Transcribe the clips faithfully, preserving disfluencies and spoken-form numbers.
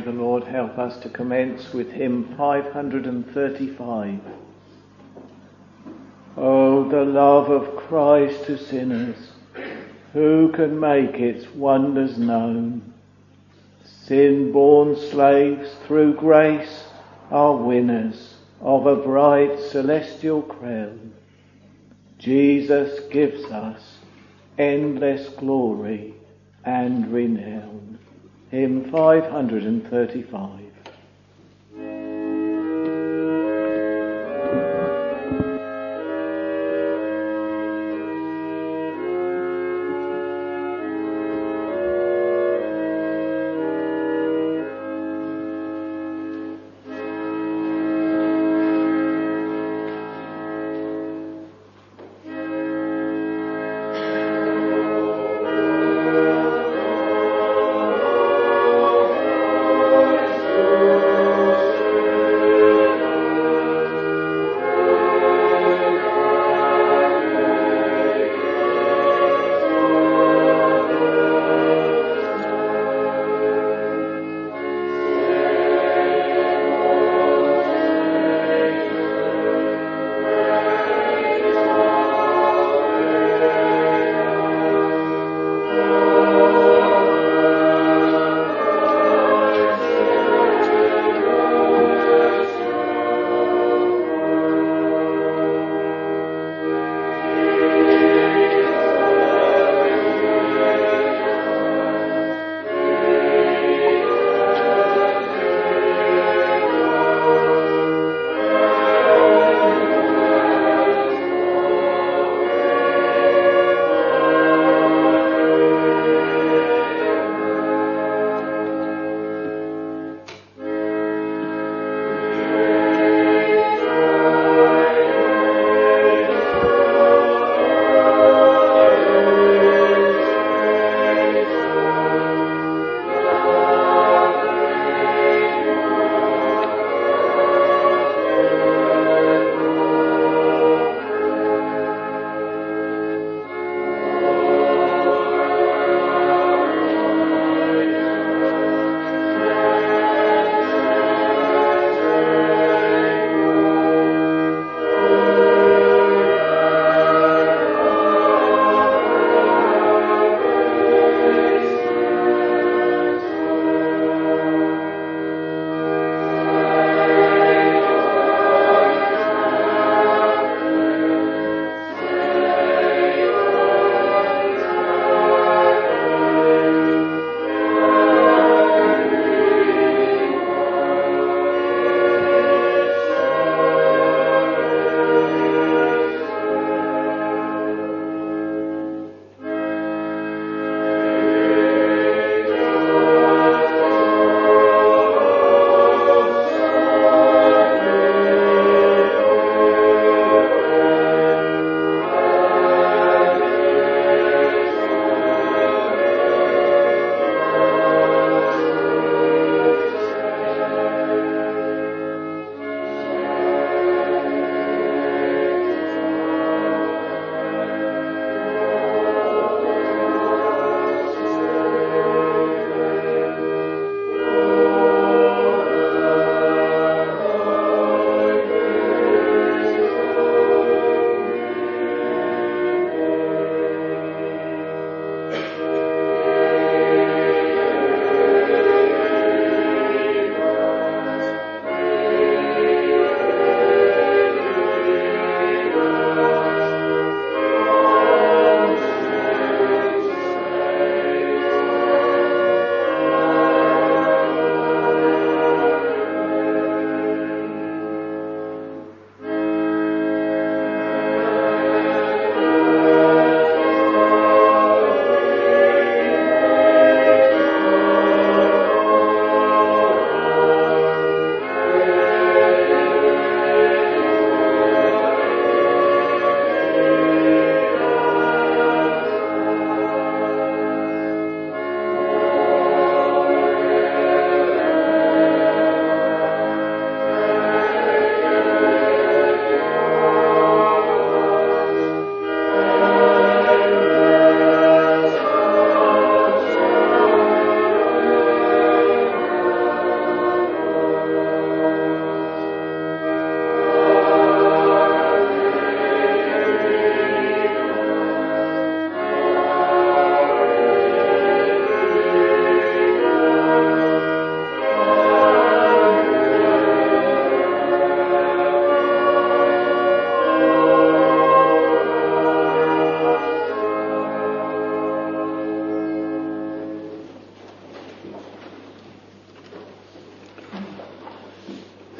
the Lord help us to commence with hymn five hundred thirty-five. Oh, the love of Christ to sinners, who can make its wonders known? Sin-born slaves through grace are winners of a bright celestial crown. Jesus gives us endless glory and renown. Hymn five hundred thirty-five.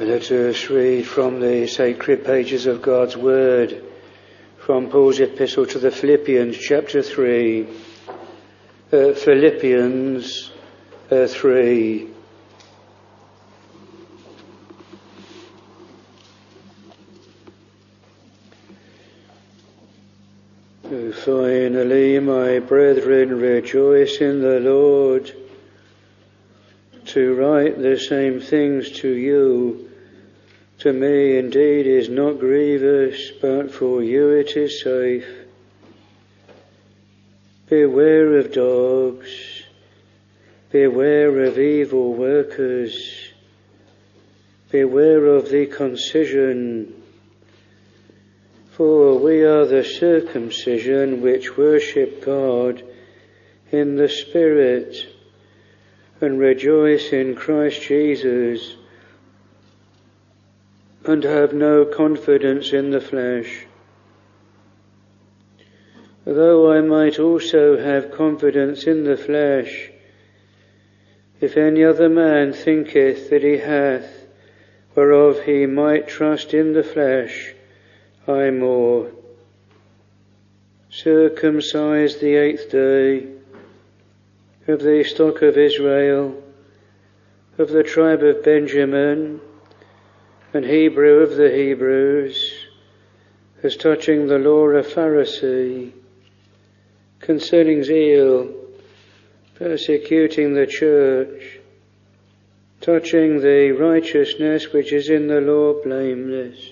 Let us read from the sacred pages of God's Word, from Paul's epistle to the Philippians, chapter three. Uh, Philippians uh, three. Uh, finally, my brethren, rejoice in the Lord. To write the same things to you, to me indeed is not grievous, but for you it is safe. Beware of dogs, beware of evil workers, beware of the concision, for we are the circumcision which worship God in the Spirit, and rejoice in Christ Jesus, and have no confidence in the flesh. Though I might also have confidence in the flesh, if any other man thinketh that he hath, whereof he might trust in the flesh, I more. Circumcised the eighth day, of the stock of Israel, of the tribe of Benjamin, and Hebrew of the Hebrews, as touching the law a Pharisee, concerning zeal, persecuting the church, touching the righteousness which is in the law blameless.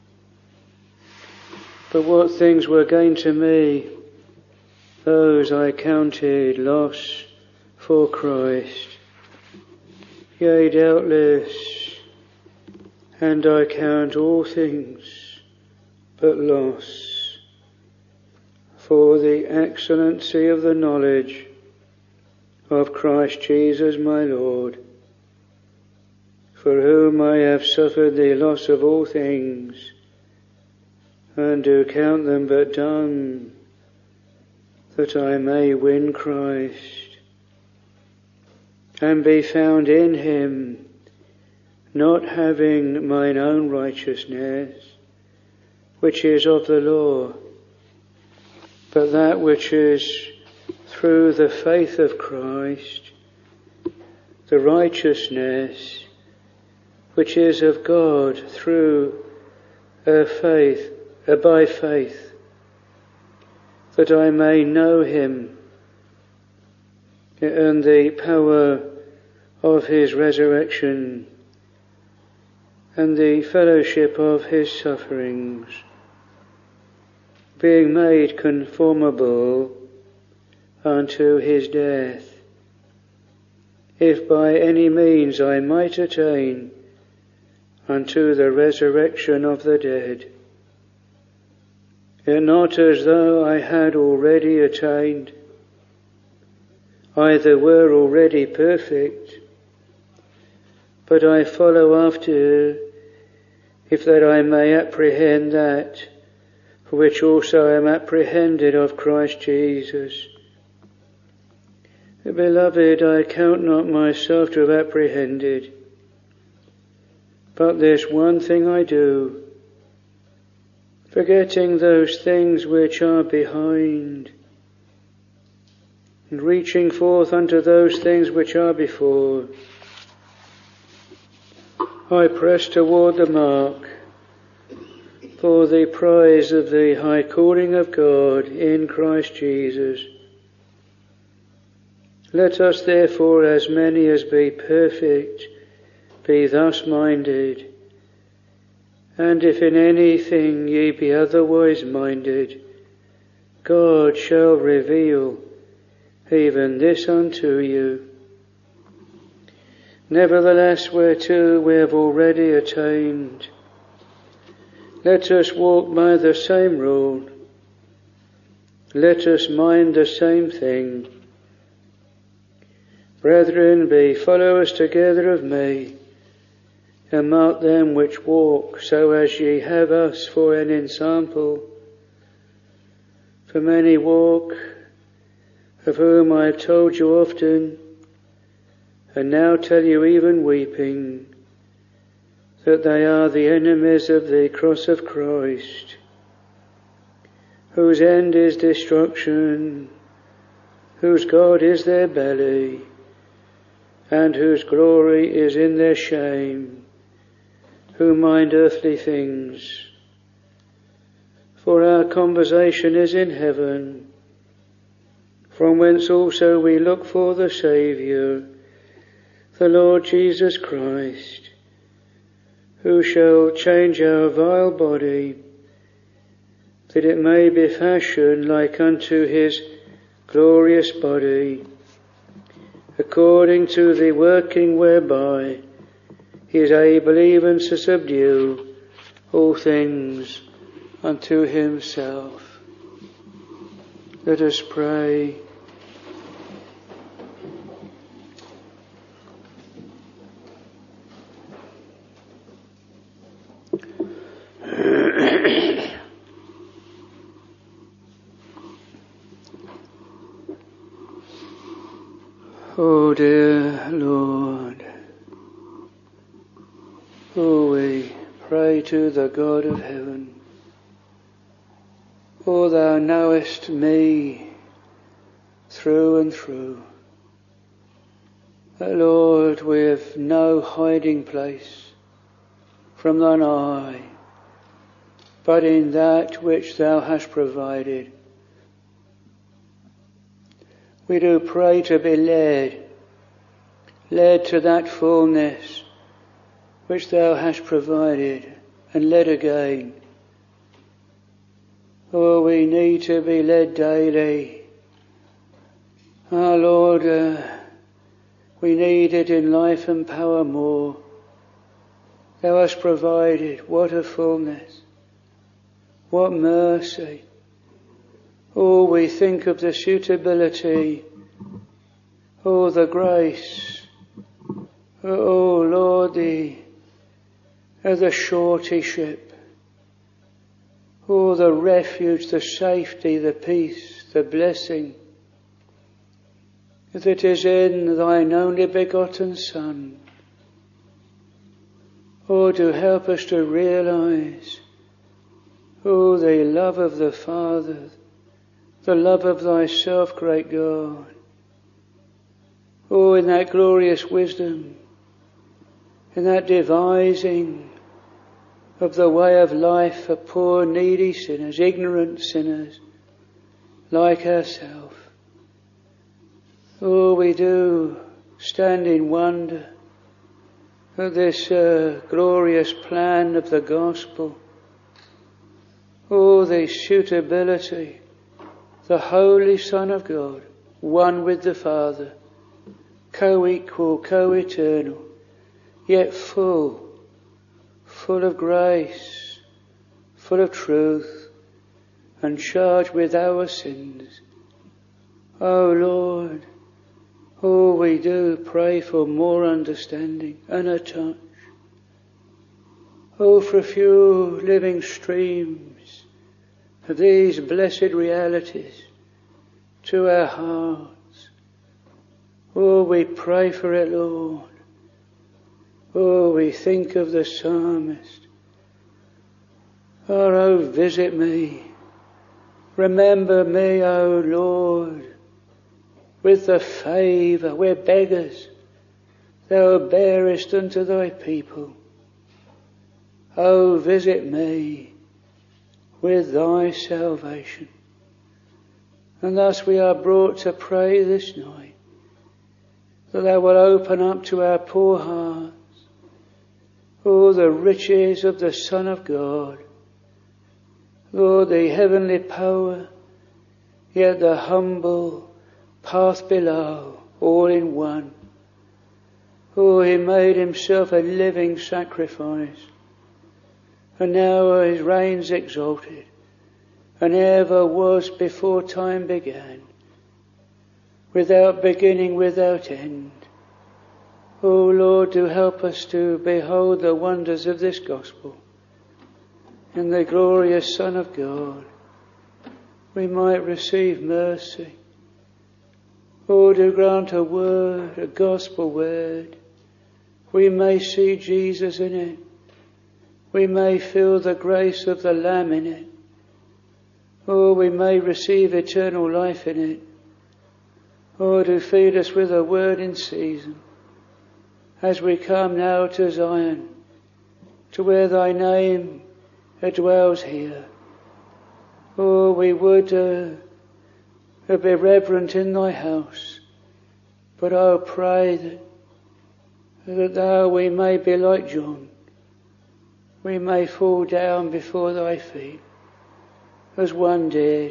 But what things were gain to me, those I counted loss for Christ. Yea, doubtless, and I count all things but loss, for the excellency of the knowledge of Christ Jesus my Lord, for whom I have suffered the loss of all things, and do count them but dung, that I may win Christ, and be found in him, not having mine own righteousness, which is of the law, but that which is through the faith of Christ, the righteousness which is of God through a faith, a by faith, that I may know him, and the power of his resurrection, and the fellowship of his sufferings, being made conformable unto his death, if by any means I might attain unto the resurrection of the dead. Yet not as though I had already attained, either were already perfect, but I follow after, if that I may apprehend that for which also I am apprehended of Christ Jesus. Beloved, I count not myself to have apprehended, but this one thing I do, forgetting those things which are behind, and reaching forth unto those things which are before, I press toward the mark for the prize of the high calling of God in Christ Jesus. Let us therefore, as many as be perfect, be thus minded, and if in anything ye be otherwise minded, God shall reveal even this unto you. Nevertheless, whereto we have already attained, let us walk by the same rule, let us mind the same thing. Brethren, be followers together of me, and mark them which walk, so as ye have us for an ensample. For many walk, of whom I have told you often, and now tell you even weeping, that they are the enemies of the cross of Christ, whose end is destruction, whose God is their belly, and whose glory is in their shame, who mind earthly things. For our conversation is in heaven, from whence also we look for the Saviour, the Lord Jesus Christ, who shall change our vile body, that it may be fashioned like unto his glorious body, according to the working whereby he is able even to subdue all things unto himself. Let us pray. Oh dear Lord, oh we pray to the God of heaven. Oh, thou knowest me through and through. Oh, Lord, we have no hiding place from thine eye, but in that which thou hast provided. We do pray to be led, led to that fullness which thou hast provided, and led again. Oh, we need to be led daily. Our Lord, uh, we need it in life and power more. Thou hast provided. What a fullness. What mercy. Oh, we think of the suitability. Oh, the grace. Oh, Lord, the, uh, the suretyship. Oh, the refuge, the safety, the peace, the blessing that is in thine only begotten Son. Oh, to help us to realize, oh, the love of the Father, the love of thyself, great God. Oh, in that glorious wisdom, in that devising of the way of life for poor, needy sinners, ignorant sinners, like ourselves. Oh, we do stand in wonder at this uh, glorious plan of the gospel. Oh, the suitability, the Holy Son of God, one with the Father, co-equal, co-eternal, yet full, full of grace, full of truth, and charged with our sins. Oh, Lord, oh, we do pray for more understanding and a touch. Oh, for a few living streams of these blessed realities to our hearts. Oh, we pray for it, Lord. Oh, we think of the psalmist. Oh, oh, visit me. Remember me, O Lord, with the favour, we're beggars, thou bearest unto thy people. Oh, visit me with thy salvation. And thus we are brought to pray this night, that thou wilt open up to our poor hearts, oh, the riches of the Son of God, Lord, the heavenly power, yet the humble path below, all in one. Oh, he made himself a living sacrifice, and now his reign's exalted, and ever was before time began, without beginning, without end. Oh, Lord, do help us to behold the wonders of this gospel, in the glorious Son of God, we might receive mercy. Oh, do grant a word, a gospel word. We may see Jesus in it, we may feel the grace of the Lamb in it, or we may receive eternal life in it, or to feed us with a word in season, as we come now to Zion, to where thy name dwells here. Oh, we would uh, be reverent in thy house, but I pray that, that thou we may be like John. We may fall down before thy feet, as one did.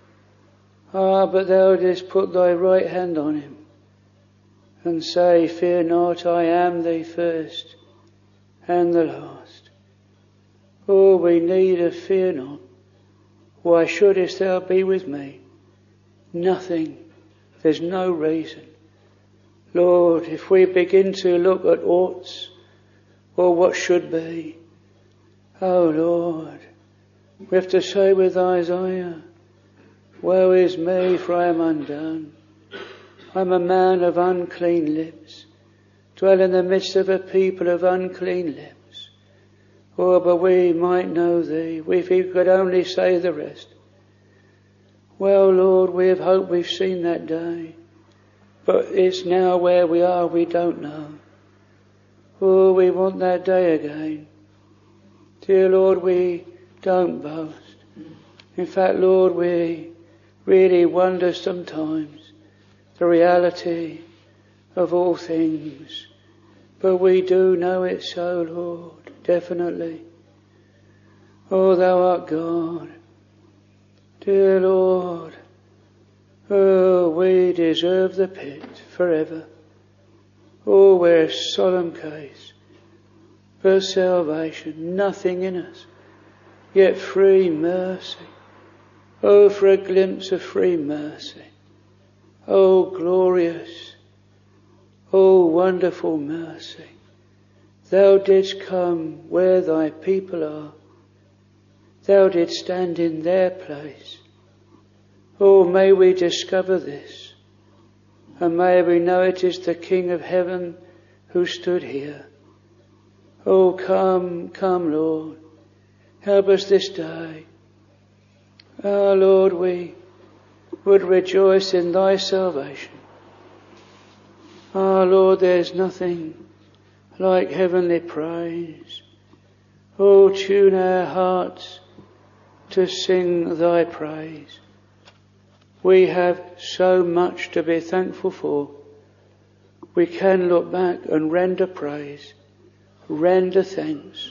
Ah, but thou didst put thy right hand on him, and say, fear not, I am the first and the last. Oh, we need a fear not. Why shouldest thou be with me? Nothing. There's no reason. Lord, if we begin to look at oughts or what should be, oh Lord, we have to say with Isaiah, woe is me, for I am undone. I'm a man of unclean lips, dwell in the midst of a people of unclean lips. Oh, but we might know thee, if we could only say the rest. Well, Lord, we have hoped we've seen that day, but it's now where we are, we don't know. Oh, we want that day again. Dear Lord, we don't boast. In fact, Lord, we really wonder sometimes the reality of all things. But we do know it so, Lord, definitely. Oh, thou art God. Dear Lord, oh, we deserve the pit forever. Oh, we're a solemn case for salvation, nothing in us, yet free mercy. Oh, for a glimpse of free mercy. Oh, glorious, oh, wonderful mercy. Thou didst come where thy people are. Thou didst stand in their place. Oh, may we discover this, and may we know it is the King of heaven who stood here. Oh, come, come, Lord. Help us this day. Ah, Lord, we would rejoice in thy salvation. Ah, Lord, there's nothing like heavenly praise. Oh, tune our hearts to sing thy praise. We have so much to be thankful for. We can look back and render praise, render thanks.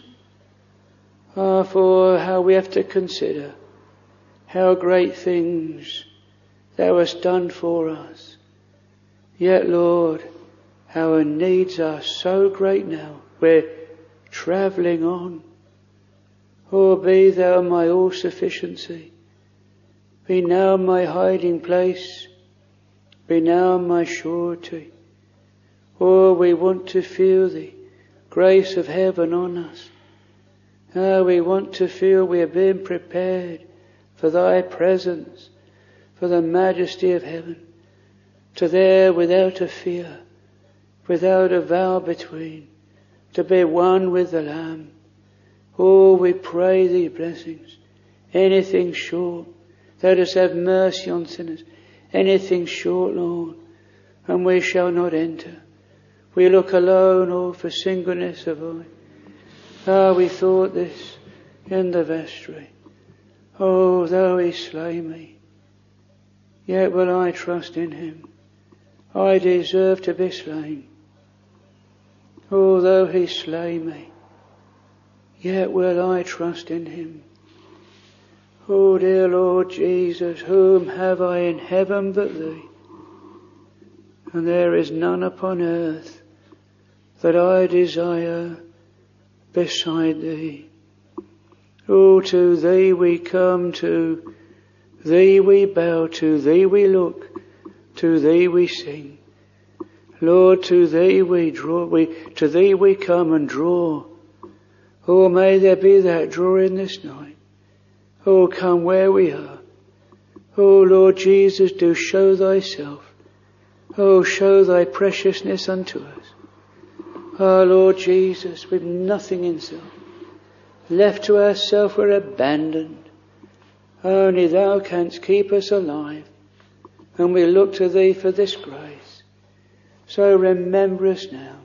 Ah, for how we have to consider how great things thou hast done for us. Yet, Lord, our needs are so great now. We're travelling on. Oh, be thou my all-sufficiency. Be now my hiding place. Be now my surety. Oh, we want to feel the grace of heaven on us. Ah, we want to feel we are being prepared for thy presence, for the majesty of heaven, to there without a fear, without a vow between, to be one with the Lamb. Oh, we pray thee blessings. Anything short, let us have mercy on sinners. Anything short, Lord, and we shall not enter. We look alone, oh, for singleness of eye. Ah, we thought this in the vestry. Oh, though he slay me, yet will I trust in him. I deserve to be slain. Oh, though he slay me, yet will I trust in him. Oh, dear Lord Jesus, whom have I in heaven but thee? And there is none upon earth that I desire beside thee. Oh, to thee we come, to thee we bow, to thee we look, to thee we sing. Lord, to thee we draw, we, to thee we come and draw. Oh, may there be that drawing this night. Oh, come where we are. Oh, Lord Jesus, do show thyself. Oh, show thy preciousness unto us. Ah, Lord Jesus, with nothing in self, Left to ourselves we're abandoned. Only thou canst keep us alive. And we look to thee for this grace. So remember us now.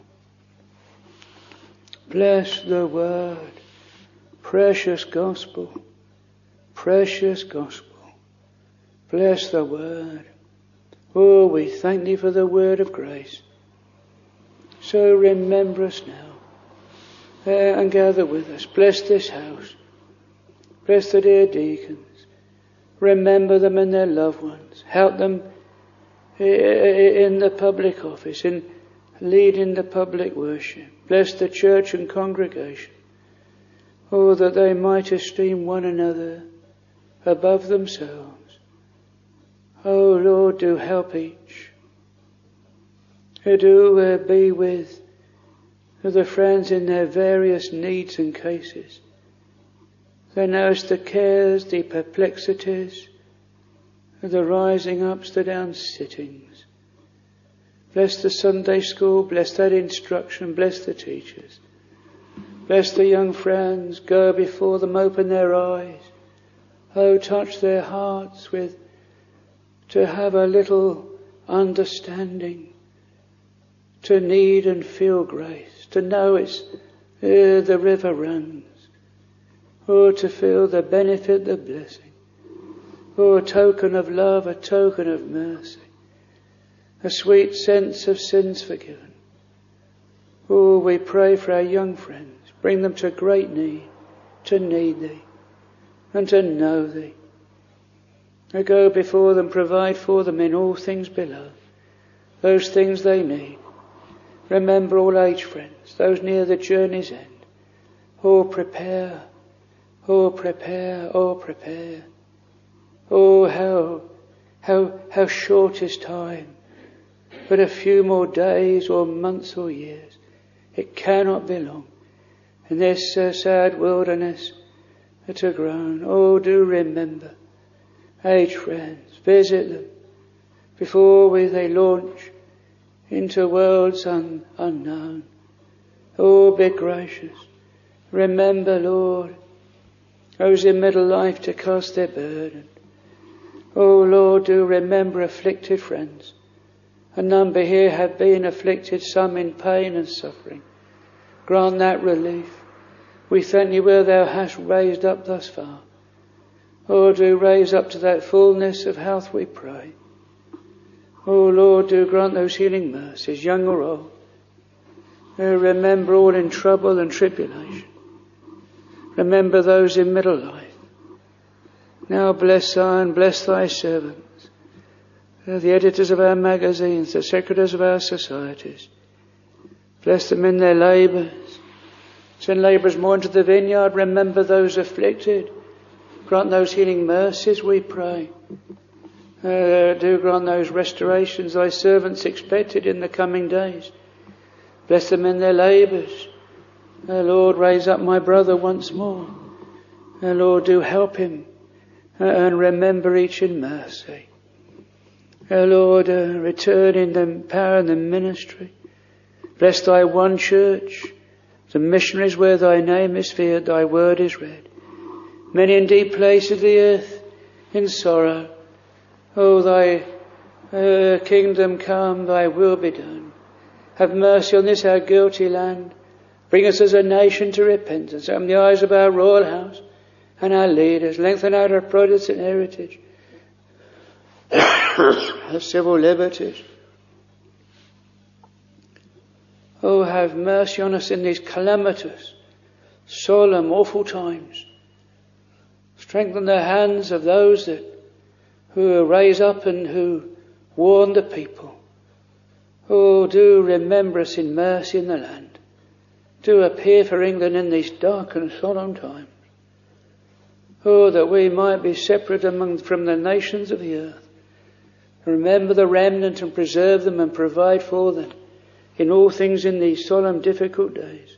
Bless the word. Precious gospel. Precious gospel. Bless the word. Oh, we thank thee for the word of grace. So remember us now. Uh, and gather with us. Bless this house. Bless the dear deacons. Remember them and their loved ones. Help them in the public office, in leading the public worship. Bless the church and congregation. Oh, that they might esteem one another above themselves. Oh, Lord, do help each. Do uh, be with the friends in their various needs and cases. Thou knowest the cares, the perplexities, the rising ups, the down sittings. Bless the Sunday school, bless that instruction, bless the teachers. Bless the young friends, go before them, open their eyes. Oh, touch their hearts with, to have a little understanding, to need and feel grace, to know it's uh, the river runs. Oh, to feel the benefit, the blessing. Oh, a token of love, a token of mercy. A sweet sense of sins forgiven. Oh, we pray for our young friends. Bring them to great need, to need thee, and to know thee. I go before them, provide for them in all things below. Those things they need. Remember all age friends, those near the journey's end. Oh, prepare. Oh, prepare, oh, prepare. Oh, how, how, how short is time. But a few more days or months or years. It cannot be long. In this uh, sad wilderness to groan. Oh, do remember. Age friends, visit them before we, they launch into worlds un, unknown. Oh, be gracious. Remember, Lord, those in middle life to cast their burden. Oh Lord, do remember afflicted friends. A number here have been afflicted, some in pain and suffering. Grant that relief. We thank you where thou hast raised up thus far. Oh, do raise up to that fullness of health, we pray. Oh Lord, do grant those healing mercies, young or old. Oh, remember all in trouble and tribulation. Remember those in middle life. Now bless thy and bless thy servants, the editors of our magazines, the secretaries of our societies. Bless them in their labours. Send labourers more into the vineyard. Remember those afflicted. Grant those healing mercies, we pray. Uh, do grant those restorations thy servants expected in the coming days. Bless them in their labours. Uh, Lord, raise up my brother once more. Uh, Lord, do help him uh, and remember each in mercy. Uh, Lord, uh, return in the power and the ministry. Bless thy one church, the missionaries where thy name is feared, thy word is read. Many in deep places of the earth in sorrow. Oh, thy uh, kingdom come, thy will be done. Have mercy on this our guilty land. Bring us as a nation to repentance. Open the eyes of our royal house and our leaders. Lengthen out our Protestant heritage. Our civil liberties. Oh, have mercy on us in these calamitous, solemn, awful times. Strengthen the hands of those that who raise up and who warn the people. Oh, do remember us in mercy in the land. Do appear for England in these dark and solemn times. Oh, that we might be separate among from the nations of the earth. Remember the remnant and preserve them and provide for them in all things in these solemn, difficult days.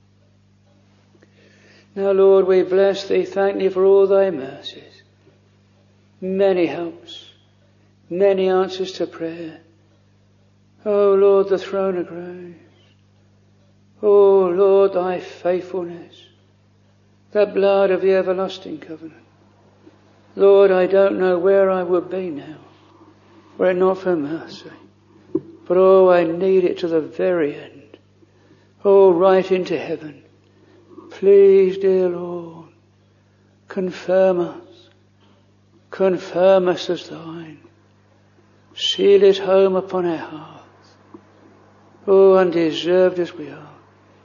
Now, Lord, we bless thee, thank thee for all thy mercies. Many helps, many answers to prayer. Oh, Lord, the throne of grace. Oh, Lord, thy faithfulness, the blood of the everlasting covenant. Lord, I don't know where I would be now were it not for mercy. But oh, I need it to the very end. Oh, right into heaven. Please, dear Lord, confirm us. Confirm us as thine. Seal it home upon our hearts. Oh, undeserved as we are.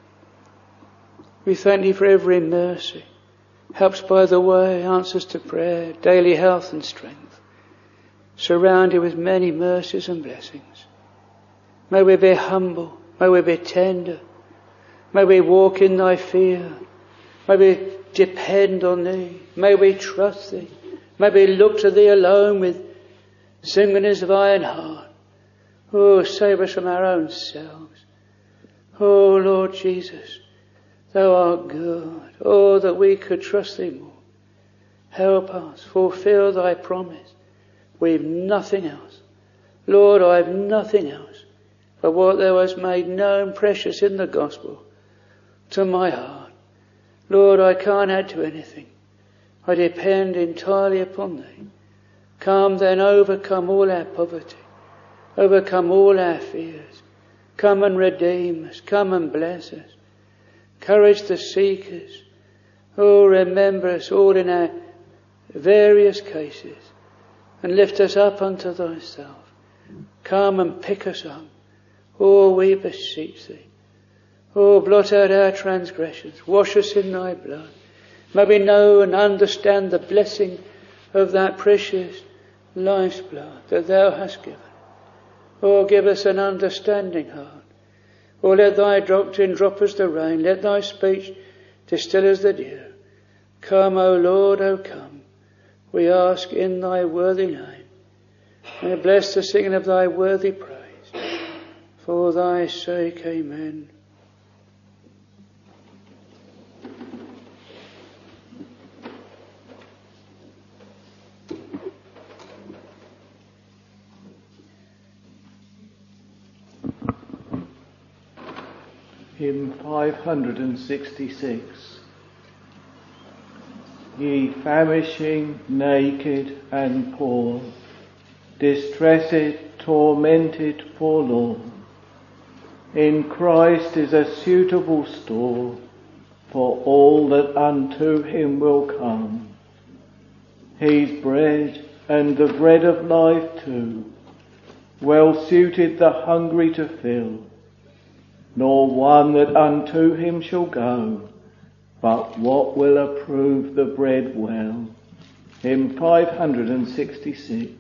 We thank thee for every mercy. Helps by the way, answers to prayer, daily health and strength. Surrounded with many mercies and blessings. May we be humble. May we be tender. May we walk in thy fear. May we depend on thee. May we trust thee. May we look to thee alone with singleness of eye and heart. Oh, save us from our own selves. Oh, Lord Jesus, thou art good. Oh, that we could trust thee more. Help us. Fulfill thy promise. We've nothing else. Lord, I have nothing else but what thou hast made known precious in the gospel to my heart. Lord, I can't add to anything. I depend entirely upon thee. Come then, overcome all our poverty. Overcome all our fears. Come and redeem us. Come and bless us. Courage the seekers. Oh, remember us all in our various cases and lift us up unto thyself. Come and pick us up. Oh, we beseech thee. Oh, blot out our transgressions. Wash us in thy blood. May we know and understand the blessing of that precious life's blood that thou hast given. Oh, give us an understanding heart. Oh, let thy doctrine drop as the rain. Let thy speech distill as the dew. Come, O Lord, O come. We ask in thy worthy name. May bless the singing of thy worthy praise. For thy sake, amen. Hymn five hundred sixty-six. Ye famishing, naked and poor, distressed, tormented, forlorn, in Christ is a suitable store for all that unto him will come. He's bread and the bread of life too, well suited the hungry to fill, nor one that unto him shall go, but what will approve the bread well. Hymn five hundred sixty-six.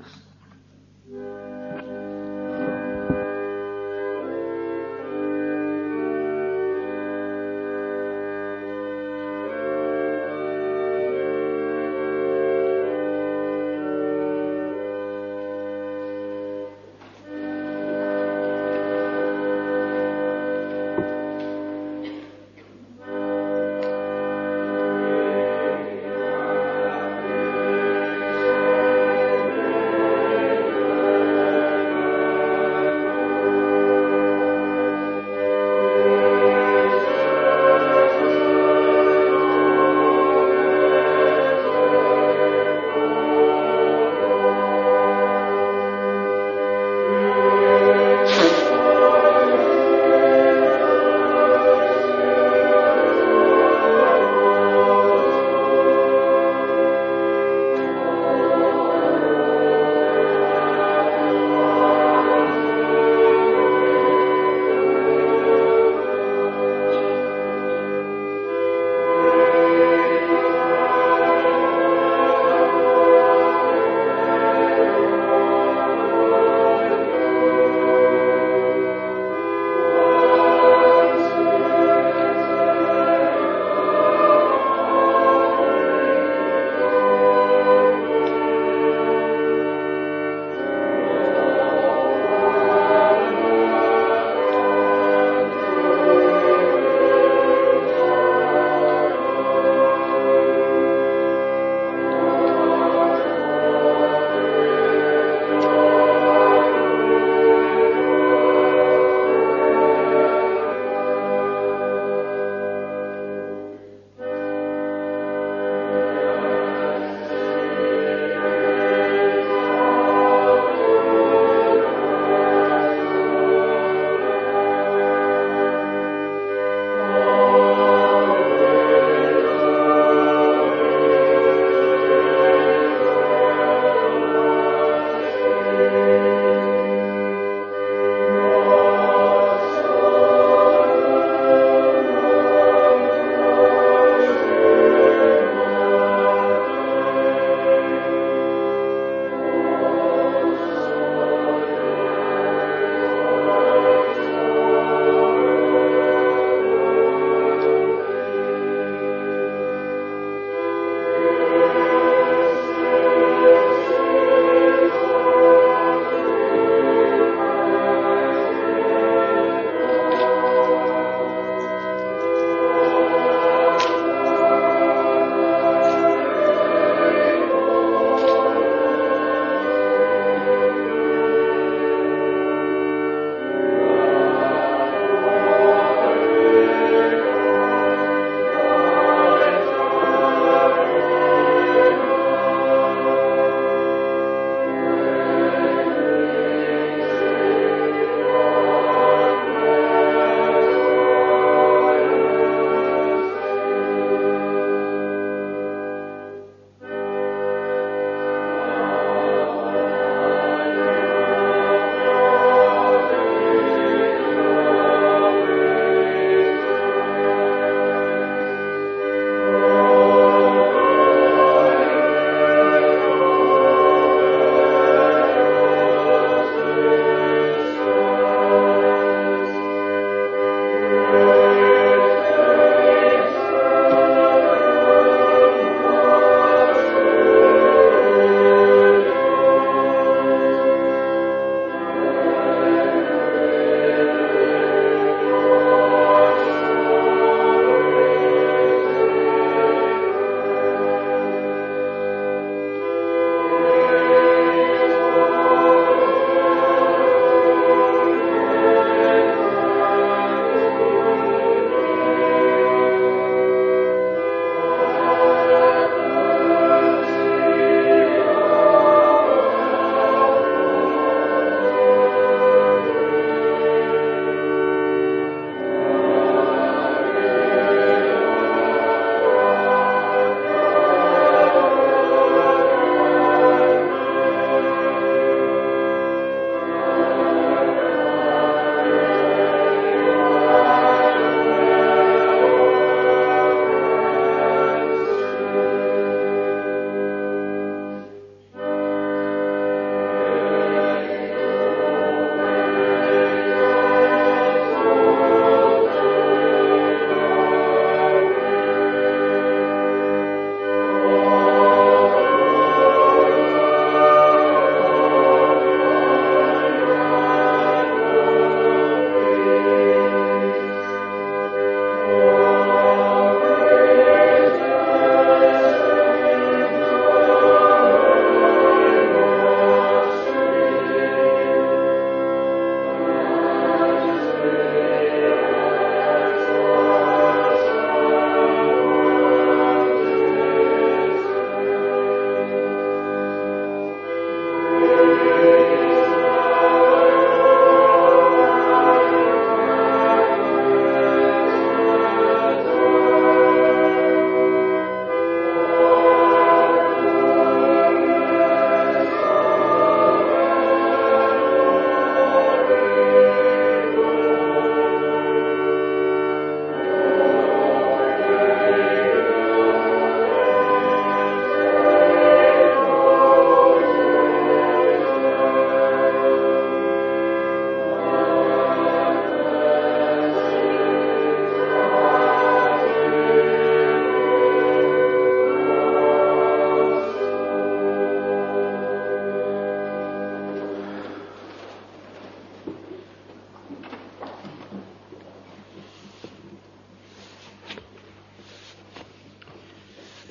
Amen.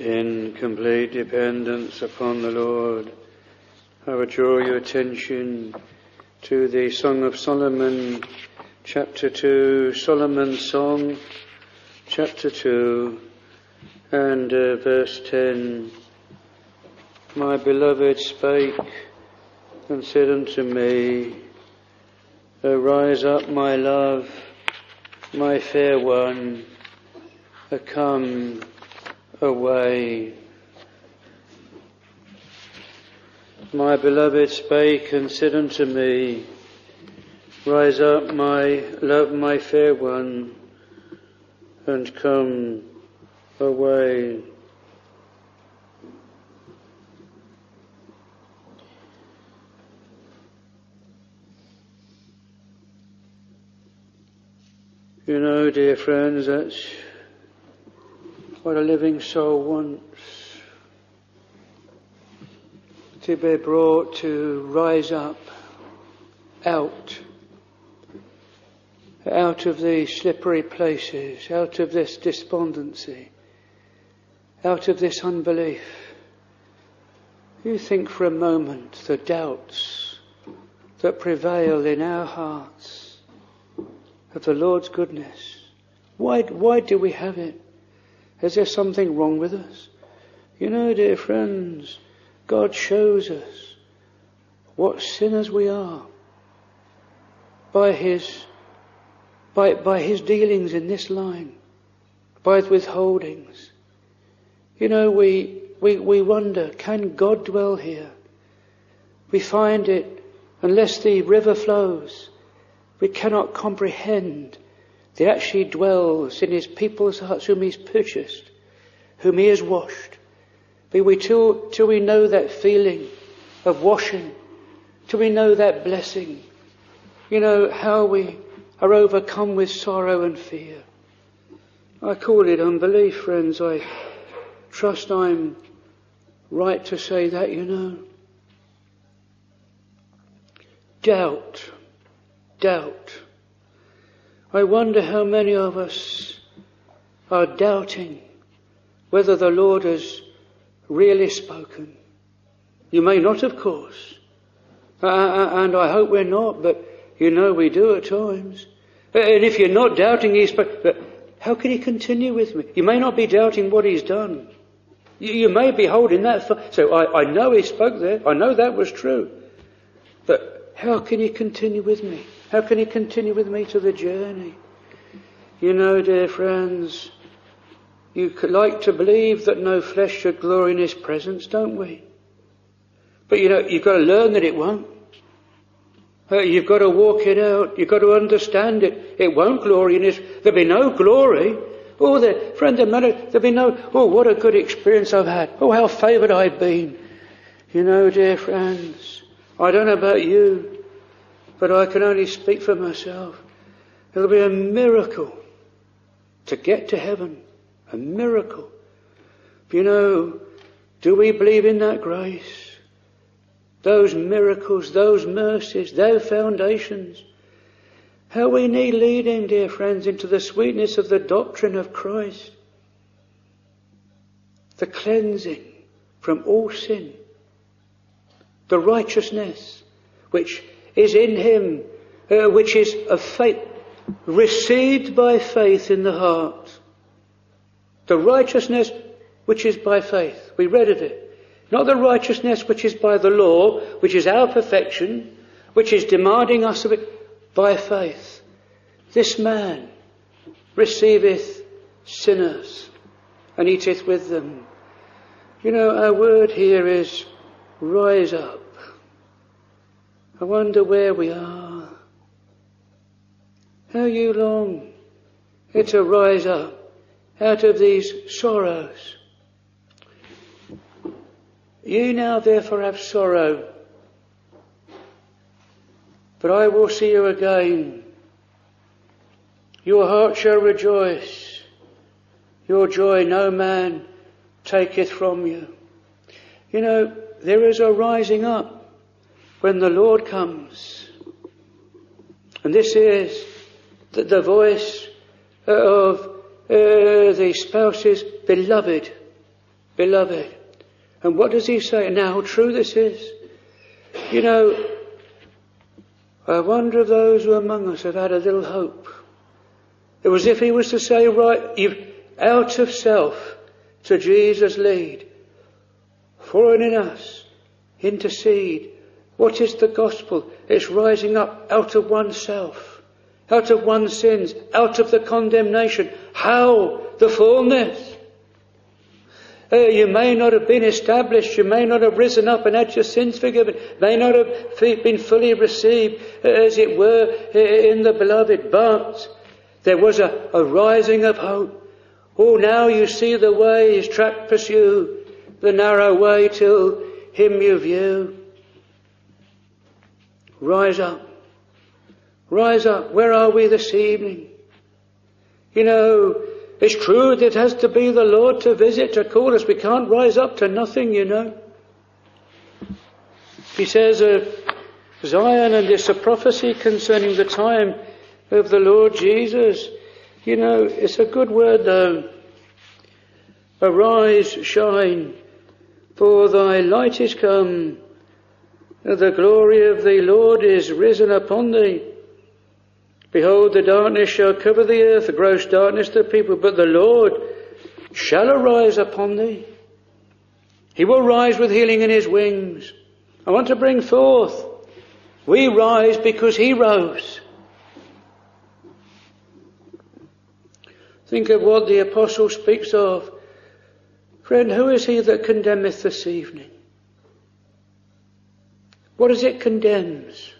in complete dependence upon the Lord, I would draw your attention to the Song of Solomon, chapter two, Solomon's Song, chapter two, and uh, verse ten. My beloved spake and said unto me, Arise up, my love, my fair one, come away. My beloved spake and said unto me, Rise up, my love, my fair one, and come away. You know, dear friends, that's what a living soul wants. To be brought to rise up, out, out of these slippery places, out of this despondency, out of this unbelief. You think for a moment the doubts that prevail in our hearts of the Lord's goodness. Why, why do we have it? Is there something wrong with us? You know, dear friends, God shows us what sinners we are by his, by, by his dealings in this line, by his withholdings. You know, we, we, we wonder, can God dwell here? We find it, unless the river flows, we cannot comprehend that he actually dwells in his people's hearts whom he's purchased, whom he has washed. But we till, till we know that feeling of washing, till we know that blessing, you know, how we are overcome with sorrow and fear. I call it unbelief, friends. I trust I'm right to say that, you know. Doubt. Doubt. I wonder how many of us are doubting whether the Lord has really spoken. You may not, of course. Uh, and I hope we're not, but you know we do at times. And if you're not doubting He spoke, but how can He continue with me? You may not be doubting what He's done. You, you may be holding that. For, so I, I know He spoke there. I know that was true. But how can He continue with me? How can He continue with me to the journey? You know, dear friends, you like to believe that no flesh should glory in His presence, don't we? But you know, you've got to learn that it won't. Uh, you've got to walk it out. You've got to understand it. It won't glory in His... There'll be no glory. Oh, there, friend, there'll be no... Oh, what a good experience I've had. Oh, how favoured I've been. You know, dear friends, I don't know about you, but I can only speak for myself. It'll be a miracle to get to heaven. A miracle. You know, do we believe in that grace? Those miracles, those mercies, those foundations. How we need leading, dear friends, into the sweetness of the doctrine of Christ. The cleansing from all sin. The righteousness which is in Him, uh, which is of faith, received by faith in the heart. The righteousness which is by faith. We read of it. Not the righteousness which is by the law, which is our perfection, which is demanding us of it, by faith. This man receiveth sinners and eateth with them. You know, our word here is rise up. I wonder where we are. How you long to rise up out of these sorrows. You now therefore have sorrow, but I will see you again. Your heart shall rejoice. Your joy no man taketh from you. You know, there is a rising up when the Lord comes. And this is the, the voice of uh, the spouse's beloved. beloved. And what does he say? Now, how true this is. You know, I wonder if those who are among us have had a little hope. It was as if he was to say, right, you've out of self to Jesus lead. Foreign in us, intercede. What is the gospel? It's rising up out of oneself, out of one's sins, out of the condemnation. How? The fullness. Uh, you may not have been established, you may not have risen up and had your sins forgiven, may not have been fully received, uh, as it were, in the beloved, but there was a, a rising of hope. Oh, now you see the way his track pursue, the narrow way till him you view. Rise up. Rise up. Where are we this evening? You know, it's true that it has to be the Lord to visit, to call us. We can't rise up to nothing, you know. He says of Zion, and it's a prophecy concerning the time of the Lord Jesus. You know, it's a good word though. Arise, shine, for thy light is come. The glory of the Lord is risen upon thee. Behold, the darkness shall cover the earth, the gross darkness the people, but the Lord shall arise upon thee. He will rise with healing in his wings. I want to bring forth, we rise because he rose. Think of what the apostle speaks of. Friend, who is he that condemneth this evening? What is it condemns?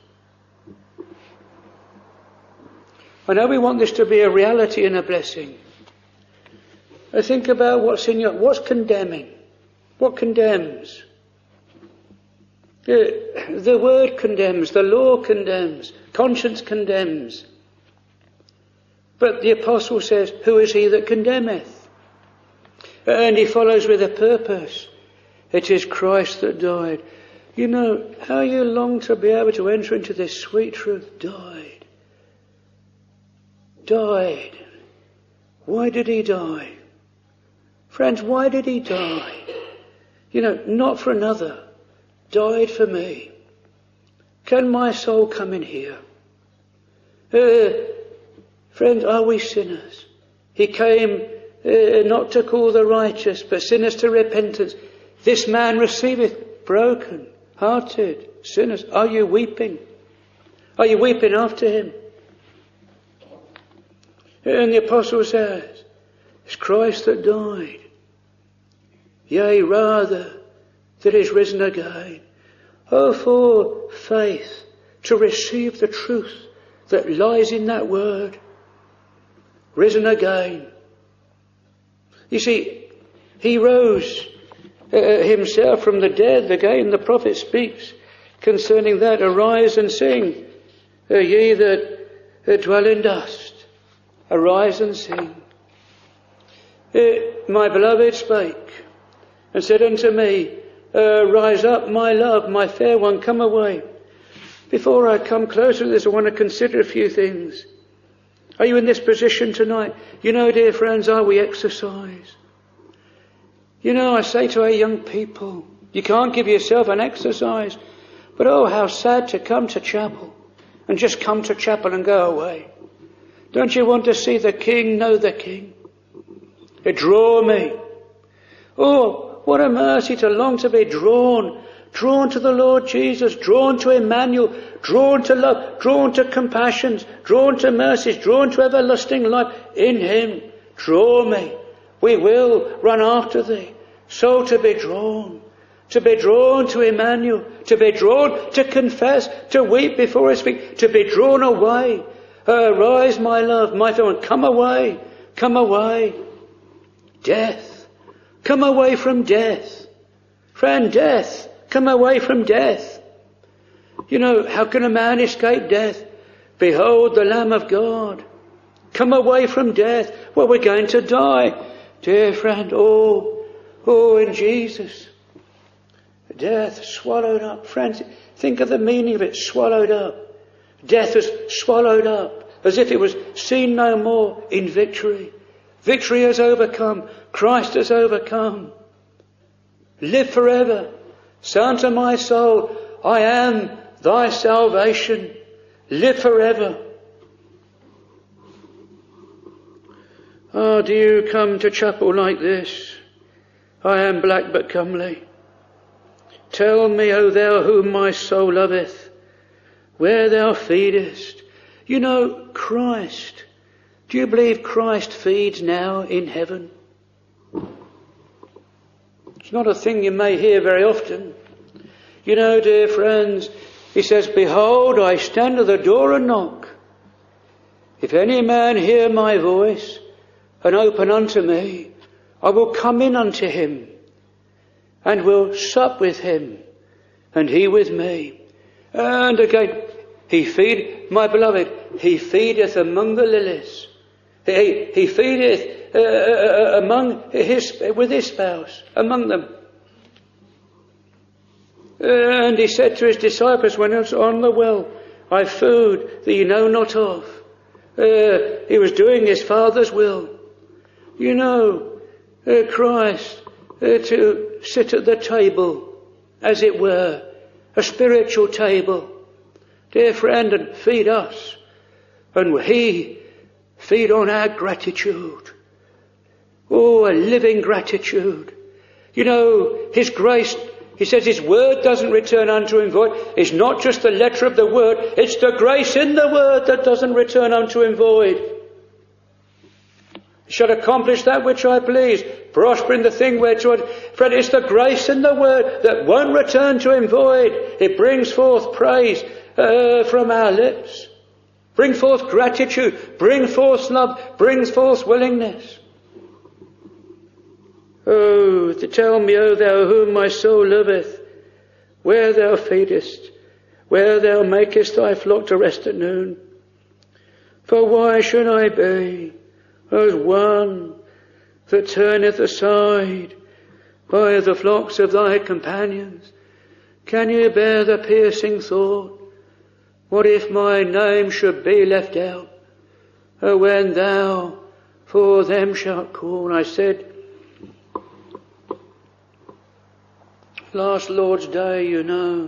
I know we want this to be a reality and a blessing. I think about what's in your, what's condemning? What condemns? The, the word condemns, the law condemns, conscience condemns. But the apostle says, who is he that condemneth? And he follows with a purpose. It is Christ that died. You know, how you long to be able to enter into this sweet truth. Died. Died. Why did he die? Friends, why did he die? You know, not for another. Died for me. Can my soul come in here? Uh, friends, are we sinners? He came uh, not to call the righteous, but sinners to repentance. This man receiveth broken hearted sinners. Are you weeping? Are you weeping after him? And the apostle says, it's Christ that died. Yea, rather, that is risen again. Oh, for faith to receive the truth that lies in that word. Risen again. You see, he rose uh, himself from the dead. Again, the prophet speaks concerning that. Arise and sing, uh, ye that uh, dwell in dust. Arise and sing. Uh, my beloved spake and said unto me, uh, rise up, my love, my fair one, come away. Before I come closer to this, I want to consider a few things. Are you in this position tonight? You know, dear friends, are we exercise? You know, I say to our young people, you can't give yourself an exercise, but oh, how sad to come to chapel and just come to chapel and go away. Don't you want to see the King, know the King? It draw me. Oh, what a mercy to long to be drawn. Drawn to the Lord Jesus, drawn to Emmanuel, drawn to love, drawn to compassions, drawn to mercies, drawn to everlasting life in him. Draw me. We will run after thee. So to be drawn, to be drawn to Emmanuel, to be drawn to confess, to weep before his feet, to be drawn away. Arise, my love, my fair one, come away, come away. Death, come away from death. Friend, death, come away from death. You know, how can a man escape death? Behold the Lamb of God. Come away from death. Well, we're going to die. Dear friend, oh, oh, in Jesus. Death swallowed up. Friends, think of the meaning of it, swallowed up. Death is swallowed up as if it was seen no more in victory. Victory has overcome. Christ has overcome. live forever. Say unto my soul, I am thy salvation. Live forever. Ah, do you come to chapel like this? I am black but comely. Tell me, O thou whom my soul loveth, where thou feedest. You know, Christ. Do you believe Christ feeds now in heaven? It's not a thing you may hear very often. You know, dear friends, he says, behold, I stand at the door and knock. If any man hear my voice and open unto me, I will come in unto him and will sup with him and he with me. And again, he feed, my beloved, he feedeth among the lilies. He, he feedeth uh, uh, among his, with his spouse, among them. And he said to his disciples when he was on the well, I have food that you know not of. Uh, he was doing his Father's will. You know, uh, Christ, uh, to sit at the table, as it were, a spiritual table, dear friend, and feed us. And he feed on our gratitude. Oh, a living gratitude. You know, his grace, he says his word doesn't return unto him void. It's not just the letter of the word, it's the grace in the word that doesn't return unto him void. It shall accomplish that which I please, prosper in the thing whereto. Friend, it's the grace in the word that won't return to him void. It brings forth praise uh, from our lips. Bring forth gratitude, bring forth love, brings forth willingness. Oh, to tell me, O thou whom my soul loveth, where thou feedest, where thou makest thy flock to rest at noon. For why should I be as one that turneth aside by the flocks of thy companions? Can you bear the piercing thought? What if my name should be left out? Oh, when thou for them shalt call. I said, last Lord's Day, you know,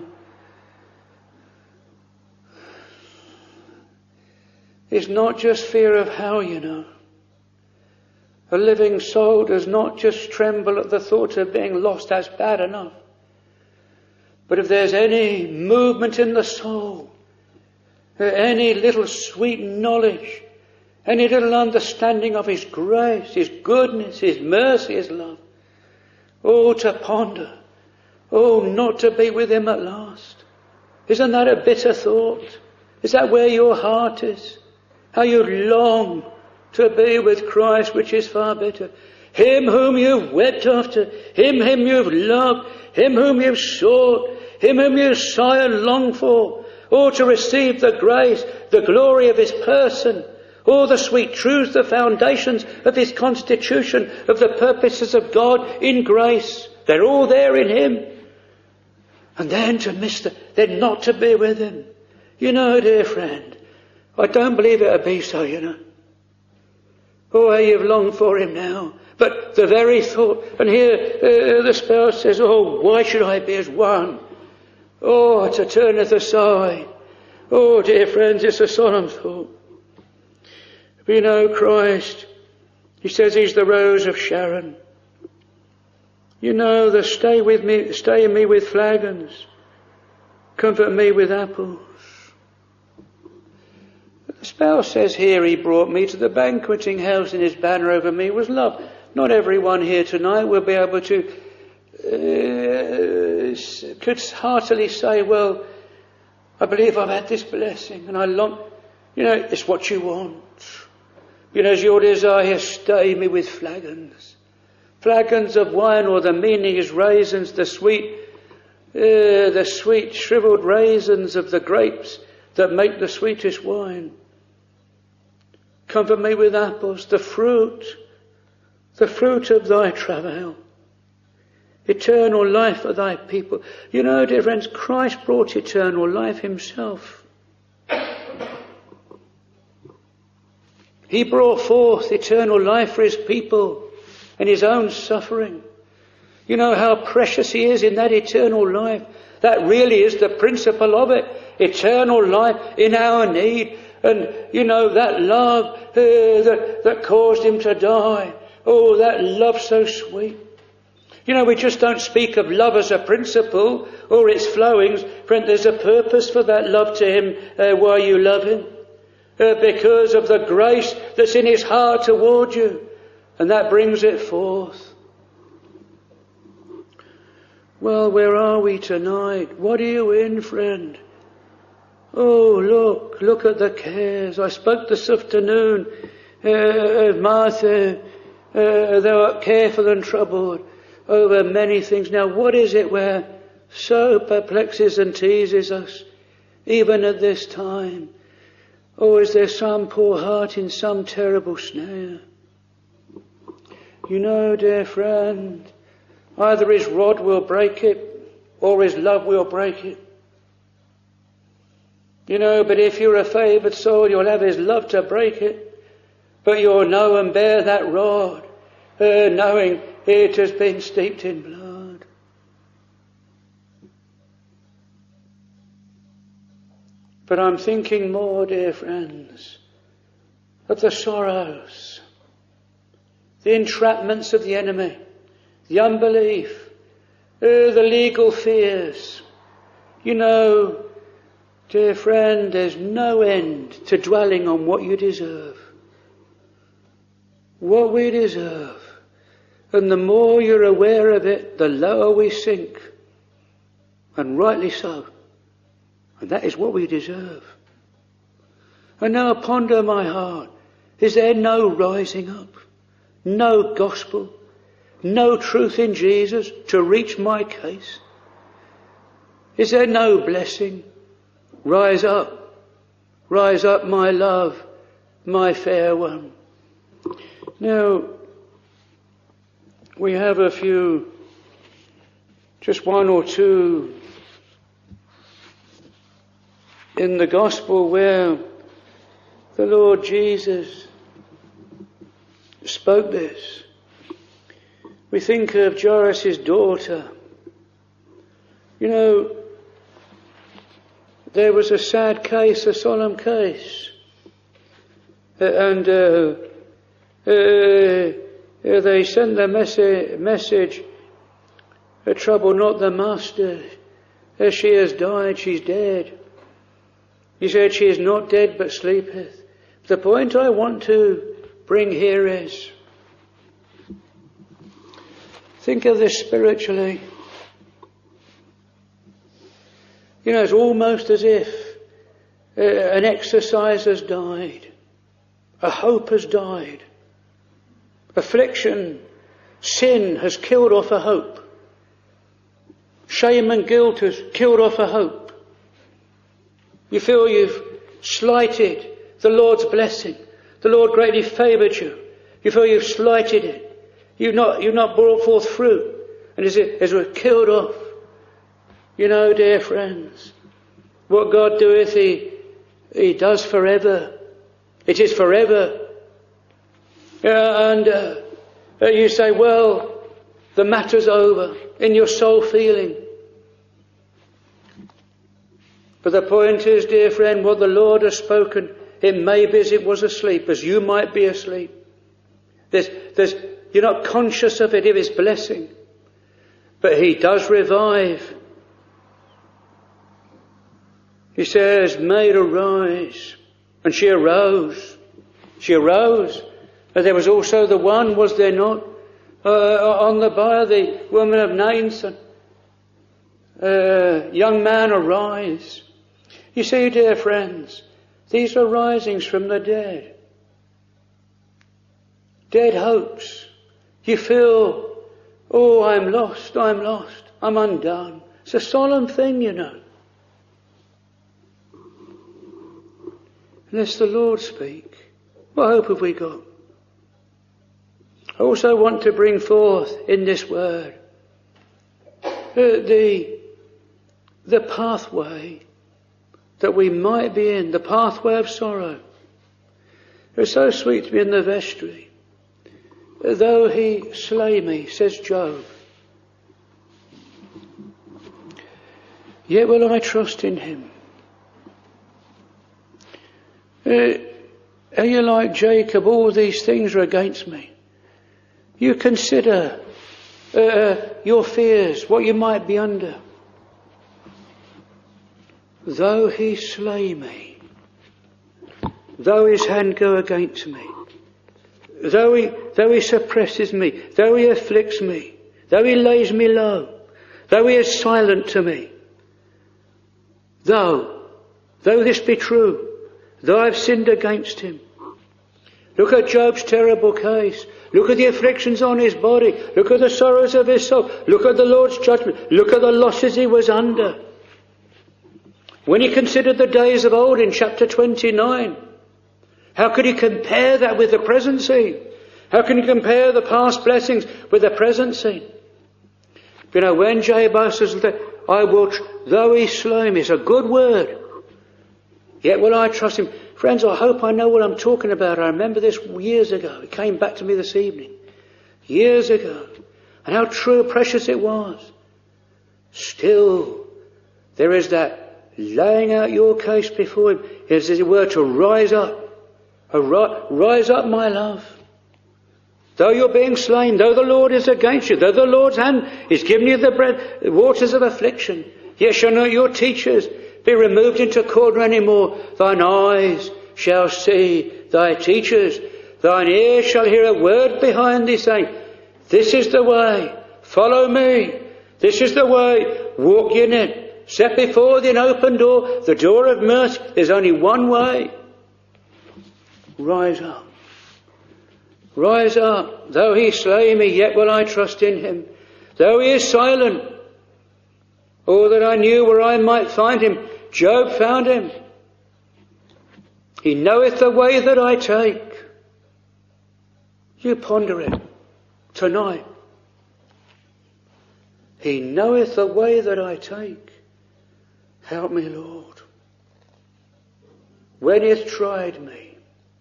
it's not just fear of hell, you know. A living soul does not just tremble at the thought of being lost. That's bad enough. But if there's any movement in the soul, any little sweet knowledge, any little understanding of his grace, his goodness, his mercy, his love, oh, to ponder, oh, not to be with him at last. Isn't that a bitter thought? Is that where your heart is? How you long to be with Christ, which is far better. Him whom you've wept after, him whom you've loved, him whom you've sought, him whom you sigh and long for. Oh, to receive the grace, the glory of his person, all the sweet truths, the foundations of his constitution, of the purposes of God in grace. They're all there in him. And then to miss the, then not to be with him. You know, dear friend, I don't believe it'll be so, you know. Oh, how you've longed for him now. But the very thought, and here uh, the spouse says, oh, why should I be as one? Oh, to turneth aside. Oh, dear friends, it's a solemn thought. We know Christ. He says he's the rose of Sharon. You know, the stay with me, stay me with flagons, comfort me with apples. The spouse says here, he brought me to the banqueting house, and his banner over me was love. Not everyone here tonight will be able to uh, could heartily say, well, I believe I've had this blessing and I long, you know, it's what you want. You know, as your desire, stay me with flagons. Flagons of wine, or the meaning is raisins, the sweet, uh, the sweet shriveled raisins of the grapes that make the sweetest wine. Comfort me with apples, the fruit, the fruit of thy travail. Eternal life for thy people. You know, dear friends, Christ brought eternal life himself. He brought forth eternal life for his people in his own suffering. You know how precious he is in that eternal life. That really is the principle of it. Eternal life in our need. And, you know, that love uh, that, that caused him to die. Oh, that love so sweet. You know, we just don't speak of love as a principle or its flowings. Friend, there's a purpose for that love to him uh, while you love him. Uh, because of the grace that's in his heart toward you. And that brings it forth. Well, where are we tonight? What are you in, friend? Oh, look, look at the cares. I spoke this afternoon uh, of Martha. Uh, thou art careful and troubled over many things. Now, what is it where so perplexes and teases us, even at this time? Or is there some poor heart in some terrible snare? You know, dear friend, either his rod will break it, or his love will break it. You know, but if you're a favoured soul, you'll have his love to break it. But you'll know and bear that rod, uh, knowing it has been steeped in blood. But I'm thinking more, dear friends, of the sorrows, the entrapments of the enemy, the unbelief, uh, the legal fears. You know, dear friend, there's no end to dwelling on what you deserve. What we deserve. And the more you're aware of it, the lower we sink. And rightly so. And that is what we deserve. And now ponder my heart. Is there no rising up? No gospel? No truth in Jesus to reach my case? Is there no blessing? Rise up. Rise up, my love, my fair one. Now, we have a few, just one or two in the gospel where the Lord Jesus spoke this. We think of Jairus' daughter. You know, there was a sad case, a solemn case. Uh, and uh, uh, they sent the messa- message, uh, trouble not the master, as she has died, she's dead. He said she is not dead but sleepeth. The point I want to bring here is, think of this spiritually. You know, it's almost as if uh, an exercise has died. A hope has died. Affliction, sin has killed off a hope. Shame and guilt has killed off a hope. You feel you've slighted the Lord's blessing. The Lord greatly favoured you. You feel you've slighted it. You've not, you've not brought forth fruit. And as it has killed off. You know, dear friends, what God doeth, He, He does forever. It is forever. Uh, and uh, uh, you say, well, the matter's over in your soul feeling. But the point is, dear friend, what the Lord has spoken, it may be as it was asleep, as you might be asleep. There's, there's, you're not conscious of it, of His blessing. But He does revive. He says, "Maid, arise." And she arose. She arose. And there was also the one, was there not, uh, on the bar, the woman of Nain. Uh, young man, arise. You see, dear friends, these are risings from the dead. Dead hopes. You feel, oh, I'm lost, I'm lost, I'm undone. It's a solemn thing, you know. Unless the Lord speak, what hope have we got? I also want to bring forth in this word uh, the, the pathway that we might be in, the pathway of sorrow. It was so sweet to be in the vestry. Though he slay me, says Job, yet will I trust in him. Uh, are you like Jacob? All these things are against me. You consider uh, your fears, what you might be under. Though he slay me, though his hand go against me, though he, though he suppresses me, though he afflicts me, though he lays me low, though he is silent to me, though, though this be true, though I've sinned against him. Look at Job's terrible case. Look at the afflictions on his body. Look at the sorrows of his soul. Look at the Lord's judgment. Look at the losses he was under. When he considered the days of old in chapter twenty-nine, how could he compare that with the present scene? How can he compare the past blessings with the present scene? You know, when Jabez says that, I will, tr- though he slay me, it's a good word, yet will I trust him. Friends, I hope I know what I'm talking about. I remember this years ago. It came back to me this evening. Years ago. And how true, precious it was. Still, there is that laying out your case before him. As it were, to rise up. Rise up, my love. Though you're being slain, though the Lord is against you, though the Lord's hand is giving you the bread, the waters of affliction, yet shall not your teachers be removed into corner any more. Thine eyes shall see thy teachers. Thine ears shall hear a word behind thee saying, this is the way, follow me. This is the way, walk in it. Set before thee an open door, the door of mercy. There's only one way. Rise up. Rise up. Though he slay me, yet will I trust in him. Though he is silent, oh, that I knew where I might find him. Job found him. He knoweth the way that I take. You ponder it tonight. He knoweth the way that I take. Help me, Lord. When he hath tried me,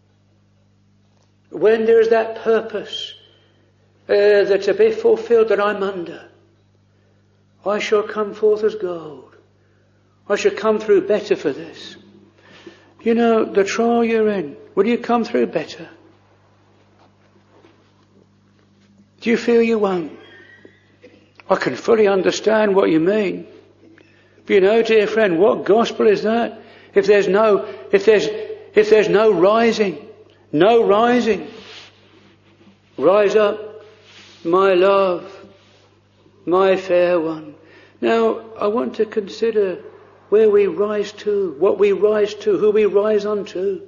when there is that purpose uh, that to be fulfilled that I'm under, I shall come forth as gold. I shall come through better for this. You know, the trial you're in, will you come through better? Do you feel you won't? I can fully understand what you mean. But you know, dear friend, what gospel is that? If there's no, if there's, if there's no rising, no rising. Rise up, my love, my fair one. Now, I want to consider where we rise to, what we rise to, who we rise unto.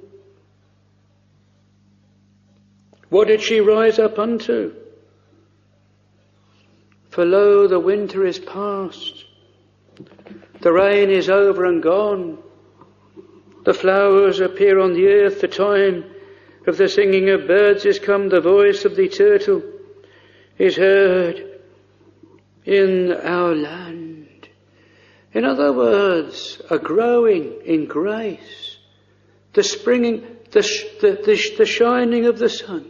What did she rise up unto? For lo, the winter is past. The rain is over and gone. The flowers appear on the earth. The time of the singing of birds is come. The voice of the turtle is heard in our land. In other words, a growing in grace, the springing, the, the, the, the shining of the sun.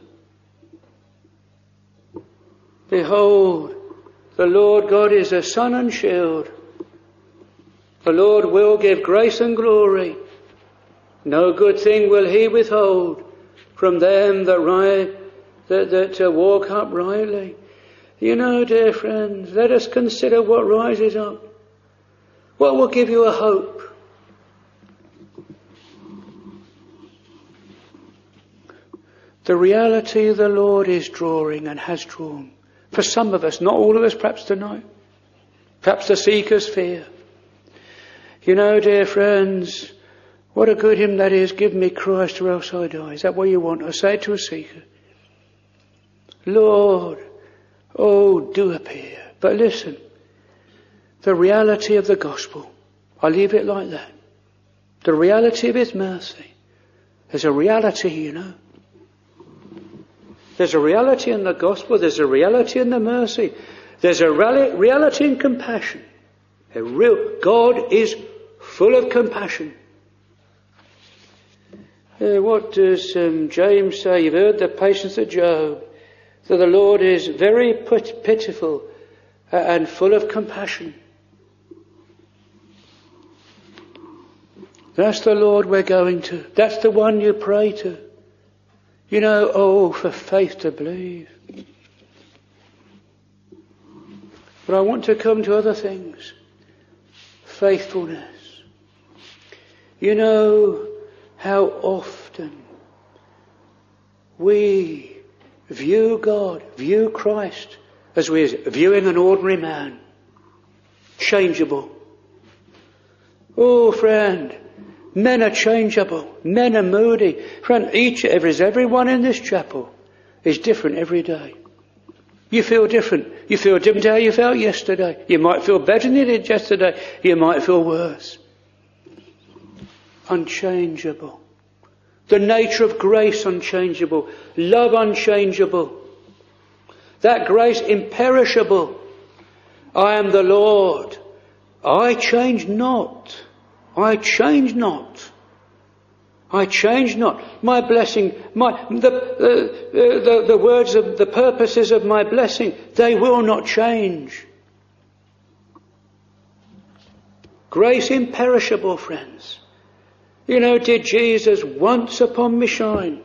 Behold, the Lord God is a sun and shield. The Lord will give grace and glory. No good thing will he withhold from them that, right, that, that uh, walk uprightly. You know, dear friends, let us consider what rises up. What will give you a hope? The reality the Lord is drawing and has drawn. For some of us, not all of us perhaps tonight. Perhaps the seeker's fear. You know, dear friends, what a good hymn that is, give me Christ or else I die. Is that what you want? I say it to a seeker. Lord, oh, do appear. But listen, the reality of the gospel, I leave it like that. The reality of his mercy. There's a reality, you know. There's a reality in the gospel. There's a reality in the mercy. There's a reality in compassion. A real God is full of compassion. Uh, what does um, James say? You've heard the patience of Job. That the Lord is very pit- pitiful uh, and full of compassion. That's the Lord we're going to. That's the one you pray to. You know, oh, for faith to believe. But I want to come to other things. Faithfulness. You know how often we view God, view Christ, as we are viewing an ordinary man. Changeable. Oh, friend, men are changeable. Men are moody. Friend, each, every, everyone in this chapel is different every day. You feel different. You feel different to how you felt yesterday. You might feel better than you did yesterday. You might feel worse. Unchangeable. The nature of grace unchangeable. Love unchangeable. That grace imperishable. I am the Lord. I change not. I change not. I change not. My blessing, my the, uh, the the words of the purposes of my blessing, they will not change. Grace imperishable, friends. You know, did Jesus once upon me shine?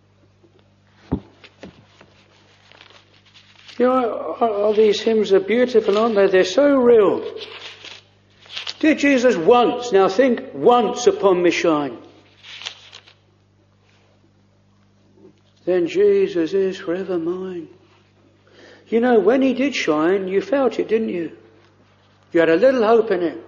You know, all these hymns are beautiful, aren't they? They're so real. Did Jesus once, now think, once upon me shine? Then Jesus is forever mine. You know, when he did shine, you felt it, didn't you? You had a little hope in it.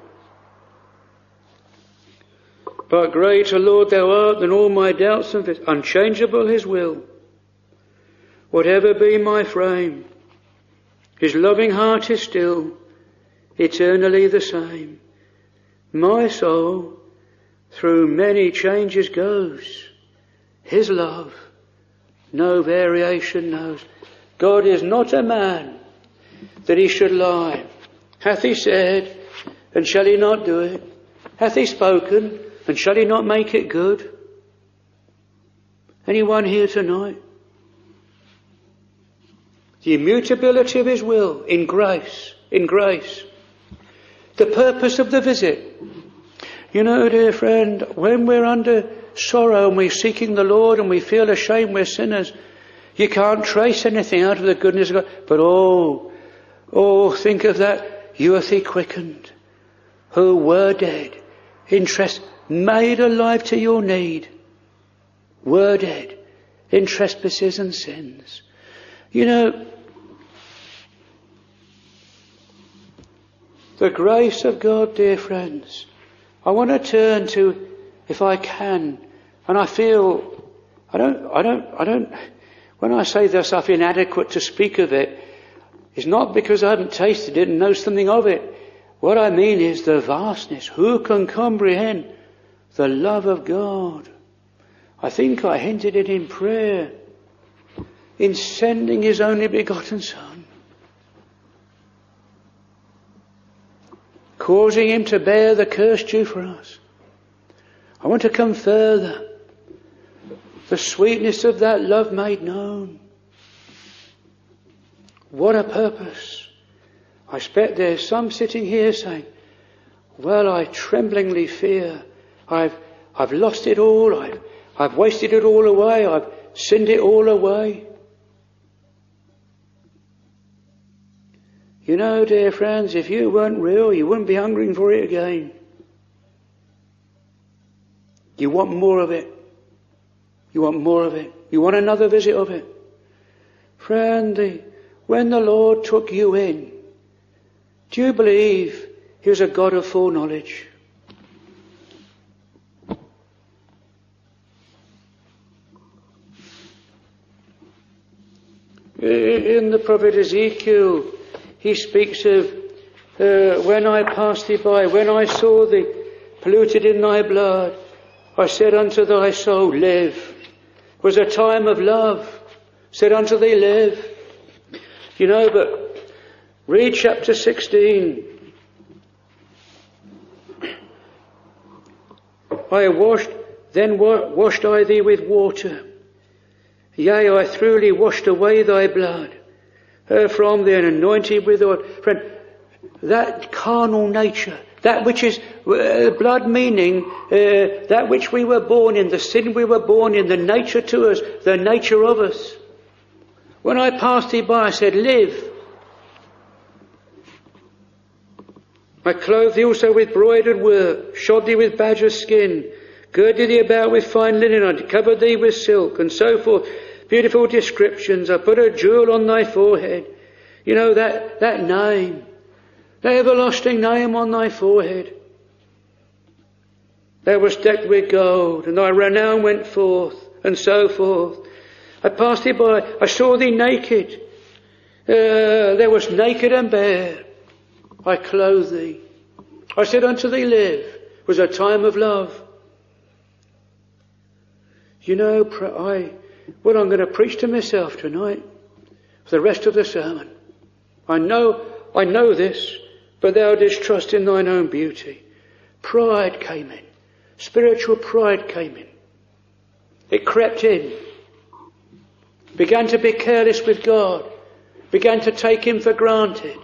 But greater, Lord, thou art than all my doubts and fears. Unchangeable his will. Whatever be my frame, his loving heart is still eternally the same. My soul through many changes goes. His love no variation knows. God is not a man that he should lie. Hath he said, and shall he not do it? Hath he spoken, and shall he not make it good? Anyone here tonight? The immutability of his will in grace, in grace. The purpose of the visit. You know, dear friend, when we're under sorrow and we're seeking the Lord and we feel ashamed we're sinners, you can't trace anything out of the goodness of God. But oh, oh, think of that. You hath he quickened, who were dead, in tres- made alive to your need, were dead in trespasses and sins. You know, the grace of God, dear friends. I want to turn to, if I can, and I feel, I don't, I don't, I don't, when I say this, I feel inadequate to speak of it. It's not because I haven't tasted it and know something of it. What I mean is the vastness. Who can comprehend the love of God? I think I hinted it in prayer, in sending his only begotten Son, causing him to bear the curse due for us. I want to come further. The sweetness of that love made known. What a purpose. I expect there's some sitting here saying, well, I tremblingly fear. I've, I've lost it all. I've, I've wasted it all away. I've sinned it all away. You know, dear friends, if you weren't real, you wouldn't be hungering for it again. You want more of it. You want more of it. You want another visit of it. Friend, the, when the Lord took you in, do you believe he was a God of foreknowledge? In the prophet Ezekiel, he speaks of, uh, when I passed thee by, when I saw thee polluted in thy blood, I said unto thy soul, live. It was a time of love. Said unto thee, live. You know, but read chapter sixteen. I washed, then wa- washed I thee with water. Yea, I thoroughly washed away thy blood. Uh, from thee and anointed with oil. Friend, that carnal nature, That which is uh, blood, meaning uh, that which we were born in, the sin we were born in, the nature to us, the nature of us. When I passed thee by, I said, live. I clothed thee also with broidered work, shod thee with badger skin, girded thee about with fine linen, I covered thee with silk, and so forth. Beautiful descriptions. I put a jewel on thy forehead. You know, that, that name, the everlasting name on thy forehead. Thou wast decked with gold, and thy renown went forth, and so forth. I passed thee by, I saw thee naked. Uh, thou wast naked and bare. I clothed thee. I said unto thee, live. It was a time of love. You know, I, what I'm going to preach to myself tonight, for the rest of the sermon. I know, I know this, but thou didst trust in thine own beauty. Pride came in. Spiritual pride came in. It crept in. Began to be careless with God. Began to take him for granted.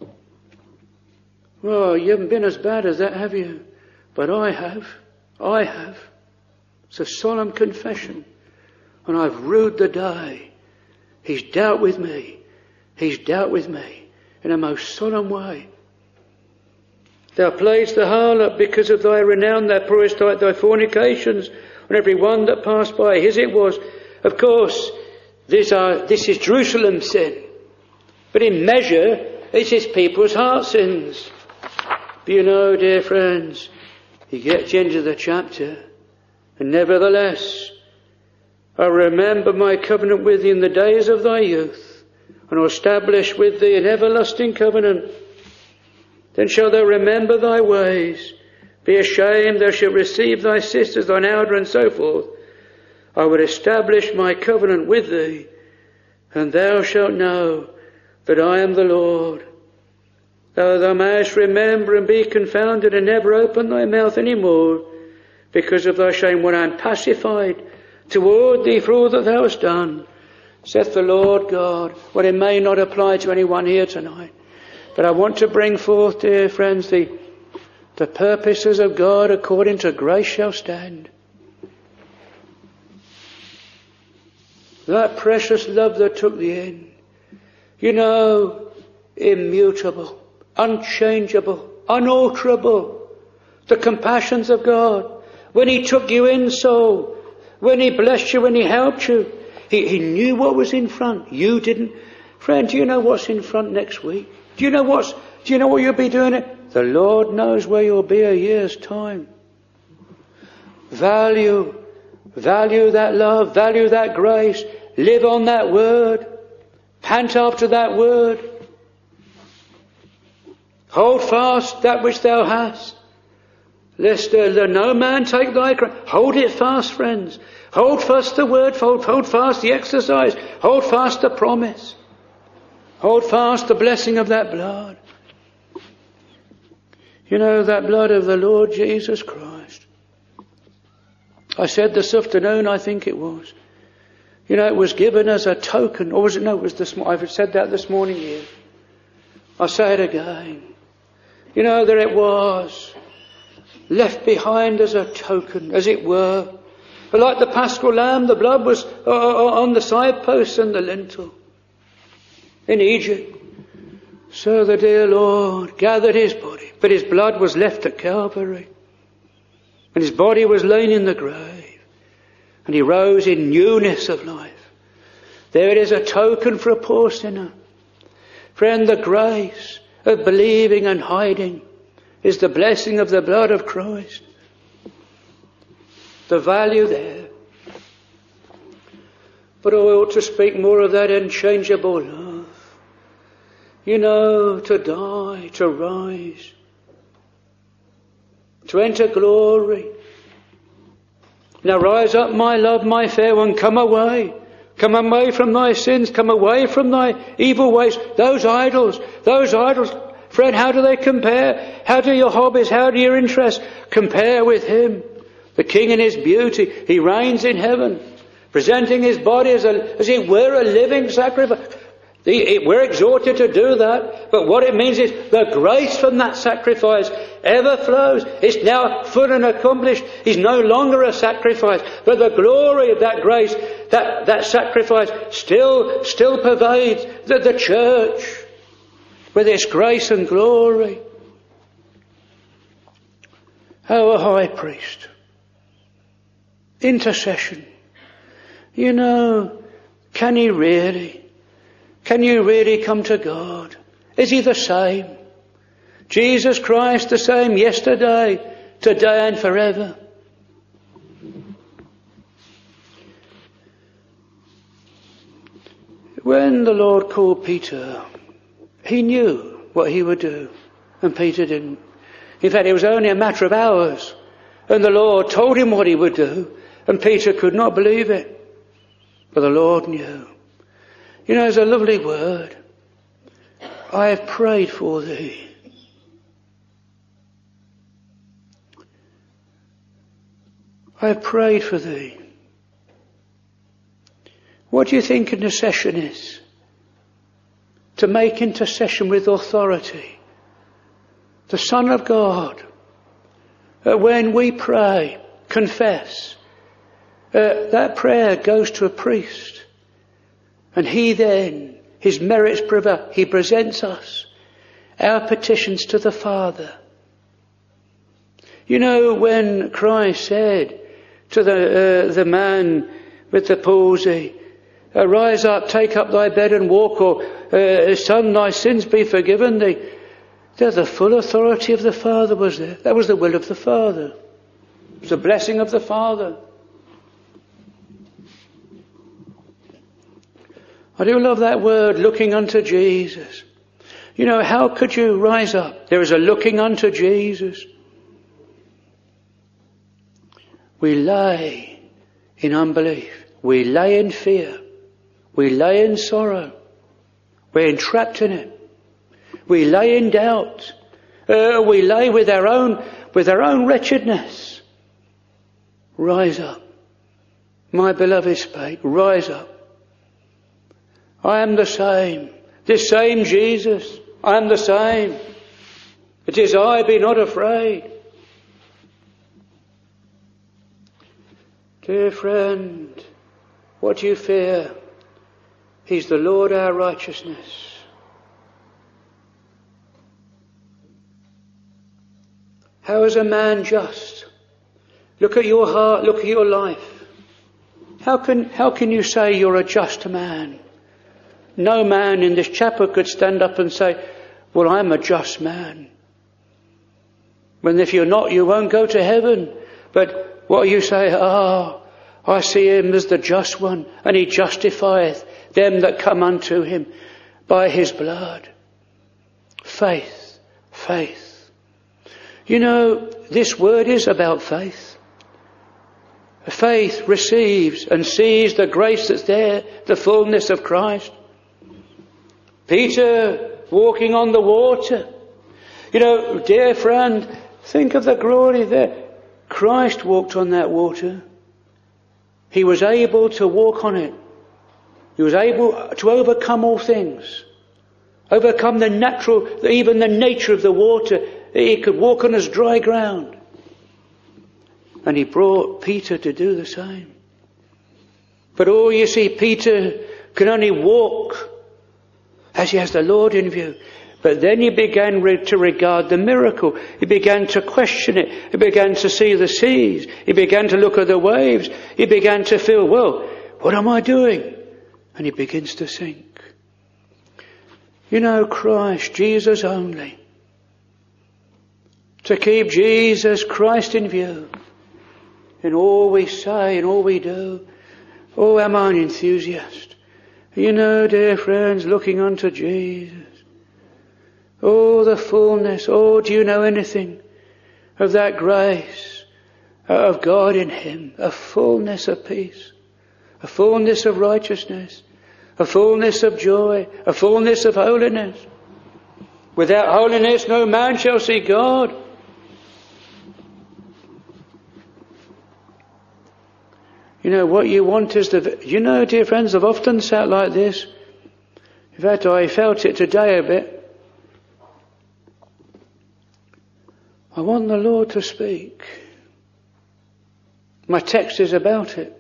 Well, you haven't been as bad as that, have you? But I have. I have. It's a solemn confession. And I've rued the day. He's dealt with me. He's dealt with me in a most solemn way. Thou playedst the harlot because of thy renown, thou pourest out thy fornications on every one that passed by. His it was. Of course, this, are, this is Jerusalem's sin. But in measure, it's his people's heart sins. But you know, dear friends, he gets into the chapter, and nevertheless, I remember my covenant with thee in the days of thy youth, and will establish with thee an everlasting covenant. Then shalt thou remember thy ways, be ashamed, thou shalt receive thy sisters, thine elder, and so forth. I will establish my covenant with thee, and thou shalt know that I am the Lord. Though thou mayest remember and be confounded, and never open thy mouth any more, because of thy shame, when I am pacified toward thee for all that thou hast done, saith the Lord God. Well, it may not apply to anyone here tonight, but I want to bring forth, dear friends, the, the purposes of God according to grace shall stand. That precious love that took thee in, you know, immutable, unchangeable, unalterable, the compassions of God. When he took you in so, when he blessed you, when he helped you, he, he knew what was in front. You didn't. Friend, do you know what's in front next week? Do you know what's, do you know what you'll be doing it? The Lord knows where you'll be a year's time. Value, value that love, value that grace, live on that word, pant after that word. Hold fast that which thou hast, lest uh, no man take thy crown. Hold it fast, friends. Hold fast the word, hold, hold fast the exercise, hold fast the promise. Hold fast the blessing of that blood. You know, that blood of the Lord Jesus Christ. I said this afternoon, I think it was. You know, it was given as a token, or was it? No, it was this. I've said that this morning here. I'll say it again. You know, there it was, left behind as a token, as it were. But like the paschal lamb, the blood was on the side posts and the lintel in Egypt. So the dear Lord gathered his body, but his blood was left at Calvary. And his body was laid in the grave. And he rose in newness of life. There it is, a token for a poor sinner. Friend, the grace of believing and hiding is the blessing of the blood of Christ. The value there. But I ought to speak more of that unchangeable love. You know, to die, to rise, to enter glory. Now rise up, my love, my fair one, come away. Come away from thy sins, come away from thy evil ways. Those idols, those idols, friend, how do they compare? How do your hobbies, how do your interests compare with him? The King in his beauty, he reigns in heaven, presenting his body as, a, as it were a living sacrifice. We're exhorted to do that, but what it means is the grace from that sacrifice ever flows. It's now full and accomplished. He's no longer a sacrifice, but the glory of that grace, that, that sacrifice still, still pervades the, the church with its grace and glory. Our high priest, intercession. You know, can he really? Can you really come to God? Is he the same? Jesus Christ the same yesterday, today and forever. When the Lord called Peter, he knew what he would do, and Peter didn't. In fact, it was only a matter of hours, and the Lord told him what he would do, and Peter could not believe it. But the Lord knew. You know, there's a lovely word. I have prayed for thee. I have prayed for thee. What do you think intercession is? To make intercession with authority. The Son of God. Uh, when we pray, confess, uh, that prayer goes to a priest. And he then, his merits prevail, he presents us, our petitions to the Father. You know, when Christ said to the uh, the man with the palsy, "Arise up, take up thy bed and walk," or uh, "Son, thy sins be forgiven thee," there the full authority of the Father was there. That was the will of the Father. It was the blessing of the Father. I do love that word, looking unto Jesus. You know, how could you rise up? There is a looking unto Jesus. We lay in unbelief. We lay in fear. We lay in sorrow. We're entrapped in it. We lay in doubt. Uh, we lay with our own, with our own wretchedness. Rise up. My beloved spake, rise up. I am the same. This same Jesus. I am the same. It is I, be not afraid. Dear friend, what do you fear? He's the Lord our righteousness. How is a man just? Look at your heart, look at your life. How can, how can you say you're a just man? No man in this chapel could stand up and say, well, I'm a just man. When if you're not, you won't go to heaven. But what you say, ah, oh, I see him as the just one, and he justifieth them that come unto him by his blood. Faith, faith. You know, this word is about faith. Faith receives and sees the grace that's there, the fullness of Christ. Peter walking on the water. You know, dear friend, think of the glory there. Christ walked on that water. He was able to walk on it. He was able to overcome all things. Overcome the natural, even the nature of the water. He could walk on as dry ground. And he brought Peter to do the same. But oh, you see, Peter can only walk as he has the Lord in view. But then he began re- to regard the miracle. He began to question it. He began to see the seas. He began to look at the waves. He began to feel, well, what am I doing? And he begins to sink. You know, Christ, Jesus only. To keep Jesus Christ in view in all we say and all we do. Oh, am I an enthusiast? You know, dear friends, looking unto Jesus. Oh, the fullness. Oh, do you know anything of that grace of God in him? A fullness of peace, a fullness of righteousness, a fullness of joy, a fullness of holiness. Without holiness no man shall see God. You know, what you want is the... You know, dear friends, I've often sat like this. In fact, I felt it today a bit. I want the Lord to speak. My text is about it.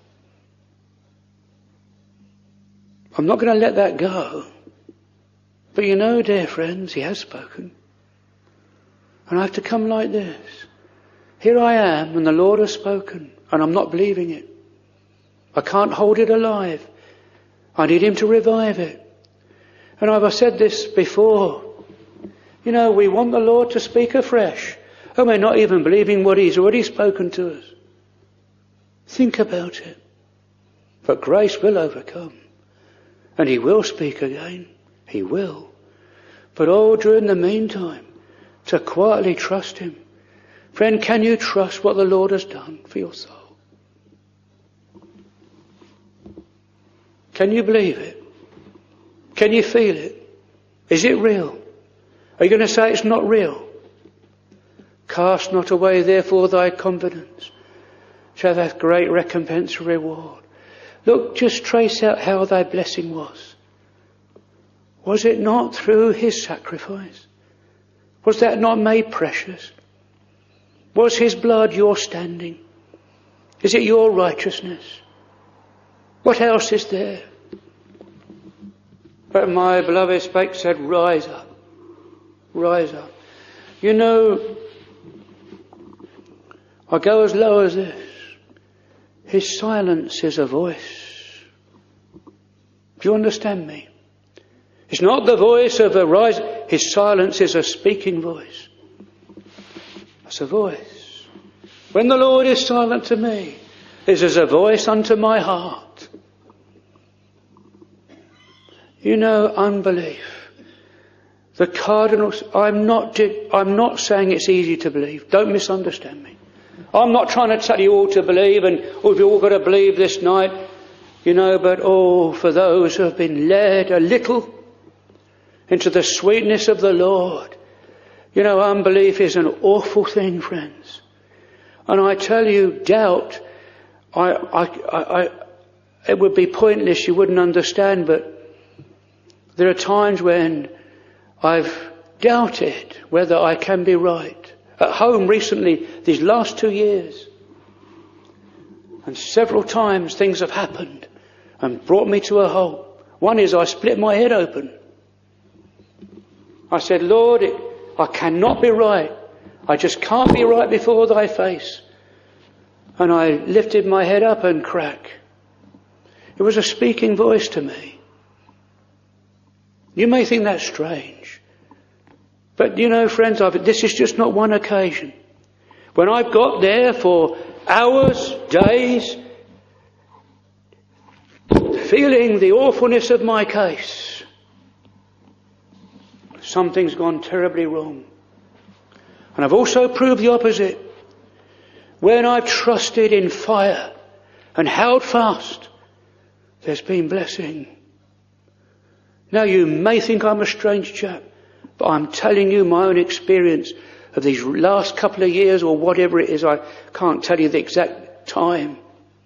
I'm not going to let that go. But you know, dear friends, he has spoken. And I have to come like this. Here I am, and the Lord has spoken, and I'm not believing it. I can't hold it alive. I need him to revive it. And I've said this before. You know, we want the Lord to speak afresh, and we're not even believing what he's already spoken to us. Think about it. But grace will overcome. And he will speak again. He will. But oh, during the meantime, to quietly trust him. Friend, can you trust what the Lord has done for your soul? Can you believe it? Can you feel it? Is it real? Are you going to say it's not real? Cast not away therefore thy confidence, shall have great recompense or reward. Look, just trace out how thy blessing was. Was it not through his sacrifice? Was that not made precious? Was his blood your standing? Is it your righteousness? What else is there? But my beloved spake, said, rise up. Rise up. You know, I go as low as this. His silence is a voice. Do you understand me? It's not the voice of a rise. His silence is a speaking voice. It's a voice. When the Lord is silent to me, it is a voice unto my heart. You know, unbelief. The cardinals, I'm not, I'm not saying it's easy to believe. Don't misunderstand me. I'm not trying to tell you all to believe and oh, you've all got to believe this night. You know, but oh, for those who have been led a little into the sweetness of the Lord. You know, unbelief is an awful thing, friends. And I tell you, doubt, I, I, I, I, it would be pointless, you wouldn't understand, but there are times when I've doubted whether I can be right. At home recently, these last two years, and several times things have happened and brought me to a halt. One is I split my head open. I said, Lord, it, I cannot be right. I just can't be right before thy face. And I lifted my head up and crack. It was a speaking voice to me. You may think that's strange. But you know, friends, I've, this is just not one occasion. When I've got there for hours, days, feeling the awfulness of my case, something's gone terribly wrong. And I've also proved the opposite. When I've trusted in fire and held fast, there's been blessing. Now you may think I'm a strange chap, but I'm telling you my own experience of these last couple of years or whatever it is. I can't tell you the exact time.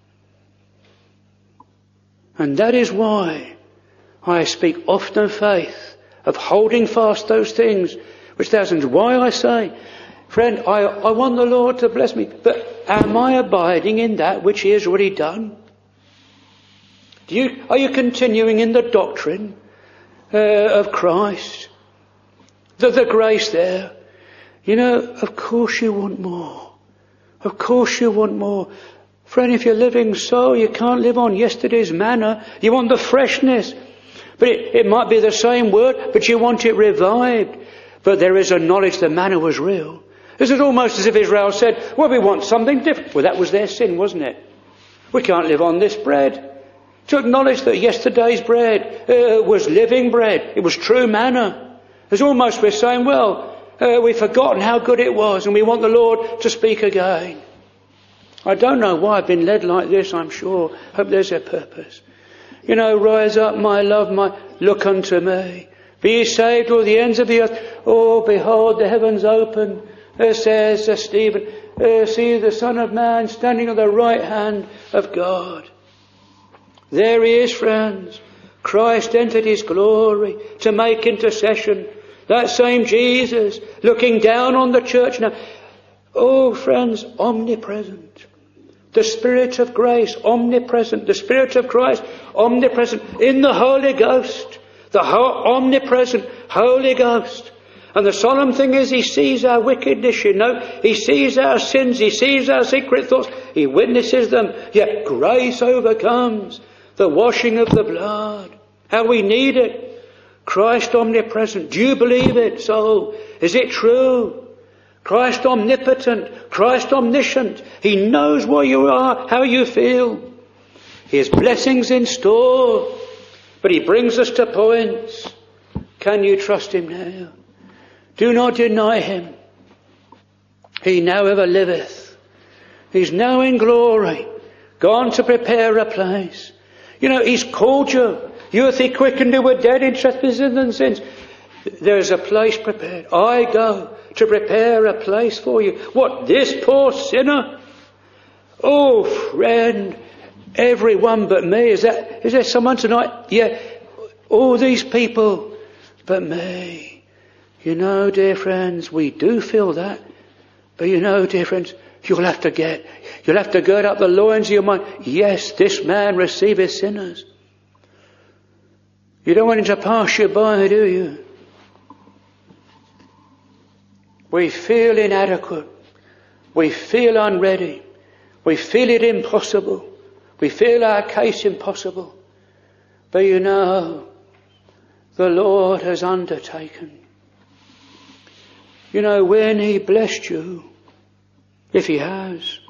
And that is why I speak often of faith, of holding fast those things which thousands. Why I say, friend, I, I want the Lord to bless me, but am I abiding in that which he has already done? Do you, are you continuing in the doctrine uh, of Christ? The, the grace there. You know, of course you want more. Of course you want more. Friend, if you're living so, you can't live on yesterday's manna. You want the freshness. But it, it might be the same word, but you want it revived. But there is a knowledge the manna was real. Is it almost as if Israel said, well, we want something different. Well, that was their sin, wasn't it? We can't live on this bread. To acknowledge that yesterday's bread uh, was living bread. It was true manna. It's almost we're saying, well, uh, we've forgotten how good it was and we want the Lord to speak again. I don't know why I've been led like this, I'm sure. Hope there's a purpose. You know, rise up, my love, my look unto me. Be ye saved, all the ends of the earth. Oh, behold, the heavens open. There says uh, Stephen, uh, see the Son of Man standing at the right hand of God. There he is, friends. Christ entered his glory to make intercession. That same Jesus looking down on the church now. Oh, friends, omnipresent. The Spirit of grace, omnipresent. The Spirit of Christ, omnipresent. In the Holy Ghost. The ho- omnipresent Holy Ghost. And the solemn thing is, he sees our wickedness, you know. He sees our sins. He sees our secret thoughts. He witnesses them. Yet grace overcomes the washing of the blood. How we need it. Christ omnipresent. Do you believe it, soul? Is it true? Christ omnipotent. Christ omniscient. He knows where you are, how you feel. His blessings in store. But he brings us to points. Can you trust him now? Do not deny him. He now ever liveth. He's now in glory, gone to prepare a place. You know, he's called you. You hath he quickened who were dead in trespasses and sins. There's a place prepared. I go to prepare a place for you. What, this poor sinner? Oh, friend, everyone but me. Is that, is there someone tonight? Yeah, all these people but me. You know, dear friends, we do feel that. But you know, dear friends, you'll have to get, you'll have to gird up the loins of your mind. Yes, this man receiveth sinners. You don't want him to pass you by, do you? We feel inadequate. We feel unready. We feel it impossible. We feel our case impossible. But you know, the Lord has undertaken. You know, when he blessed you, if he has,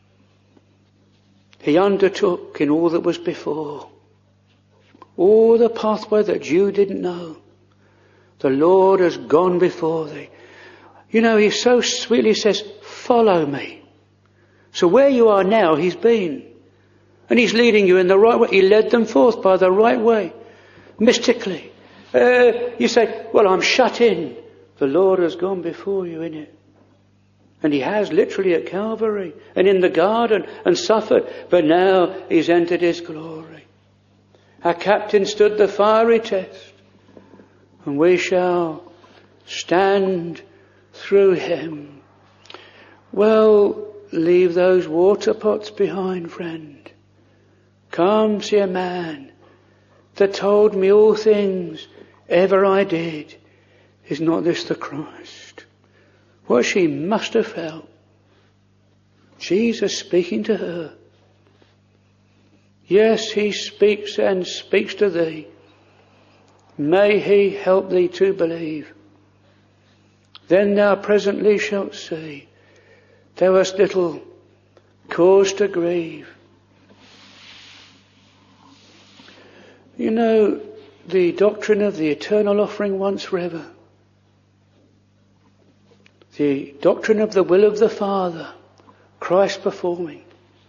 he undertook in all that was before. All the pathway that you didn't know, the Lord has gone before thee. You know, he so sweetly says, follow me. So where you are now, he's been. And he's leading you in the right way. He led them forth by the right way. Mystically. Uh, you say, well, I'm shut in. The Lord has gone before you in it. And he has literally at Calvary and in the garden and suffered. But now he's entered his glory. Our captain stood the fiery test. And we shall stand through him. Well, leave those water pots behind, friend. Come see a man that told me all things ever I did. Is not this the Christ? What she must have felt. Jesus speaking to her. Yes, he speaks and speaks to thee. May he help thee to believe. Then thou presently shalt see thou hast little cause to grieve. You know, the doctrine of the eternal offering once forever. The doctrine of the will of the Father, Christ performing.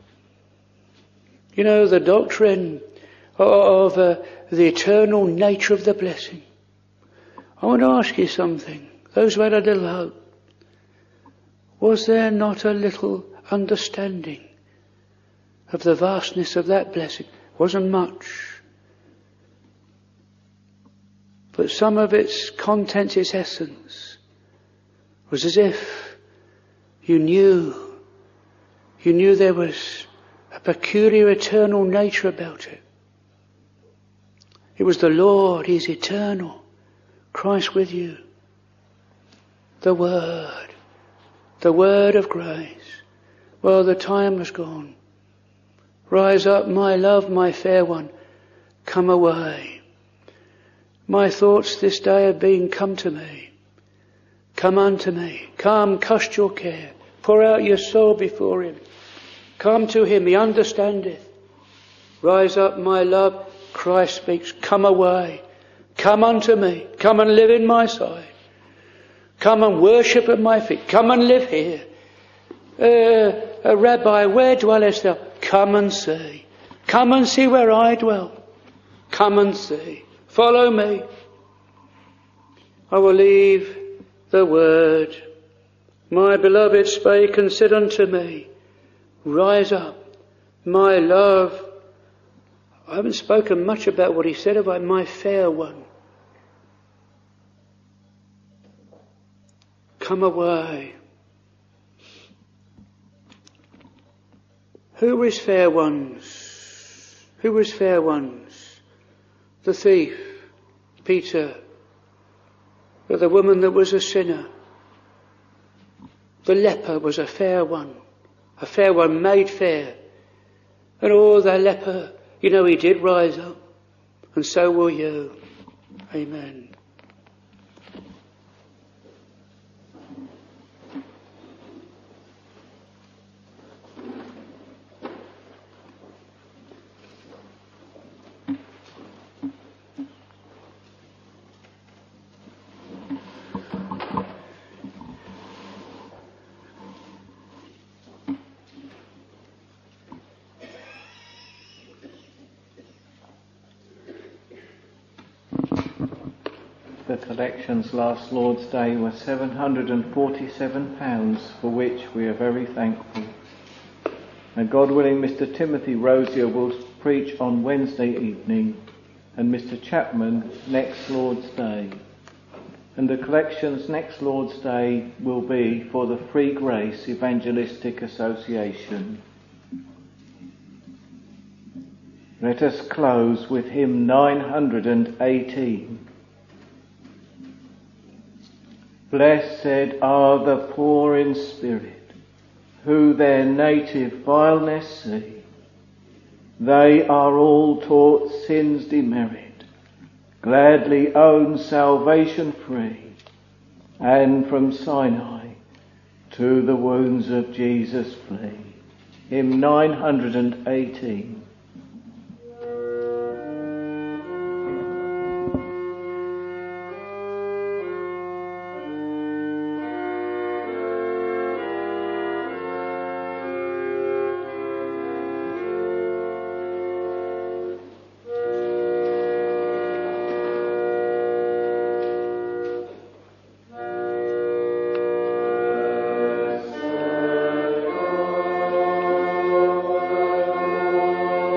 You know, the doctrine of uh, the eternal nature of the blessing. I want to ask you something. Those who had a little hope. Was there not a little understanding of the vastness of that blessing? Wasn't much. But some of its contents, its essence, was as if you knew, you knew there was a peculiar eternal nature about it. It was the Lord, he's eternal, Christ with you. The Word, the Word of grace. Well, the time has gone. Rise up, my love, my fair one, come away. My thoughts this day have been, come to me. Come unto me. Come, cast your care. Pour out your soul before him. Come to him, he understandeth. Rise up, my love. Christ speaks. Come away. Come unto me. Come and live in my sight. Come and worship at my feet. Come and live here. Uh, a rabbi, where dwellest thou? Come and see. Come and see where I dwell. Come and see. Follow me. I will leave the word. My beloved spake and said unto me, rise up, my love, I haven't spoken much about what he said about my fair one. Come away. Who was fair ones? Who was fair ones? The thief, Peter, or the woman that was a sinner. The leper was a fair one, a fair one made fair. And oh, the leper, you know, he did rise up, and so will you. Amen. The collections last Lord's Day were seven hundred forty-seven pounds, for which we are very thankful. And God willing, Mister Timothy Rosier will preach on Wednesday evening, and Mister Chapman next Lord's Day. And the collections next Lord's Day will be for the Free Grace Evangelistic Association. Let us close with hymn nine hundred eighteen. Blessed are the poor in spirit, who their native vileness see. They are all taught sin's demerit, gladly own salvation free, and from Sinai to the wounds of Jesus flee. Hymn nine hundred eighteen. Lord.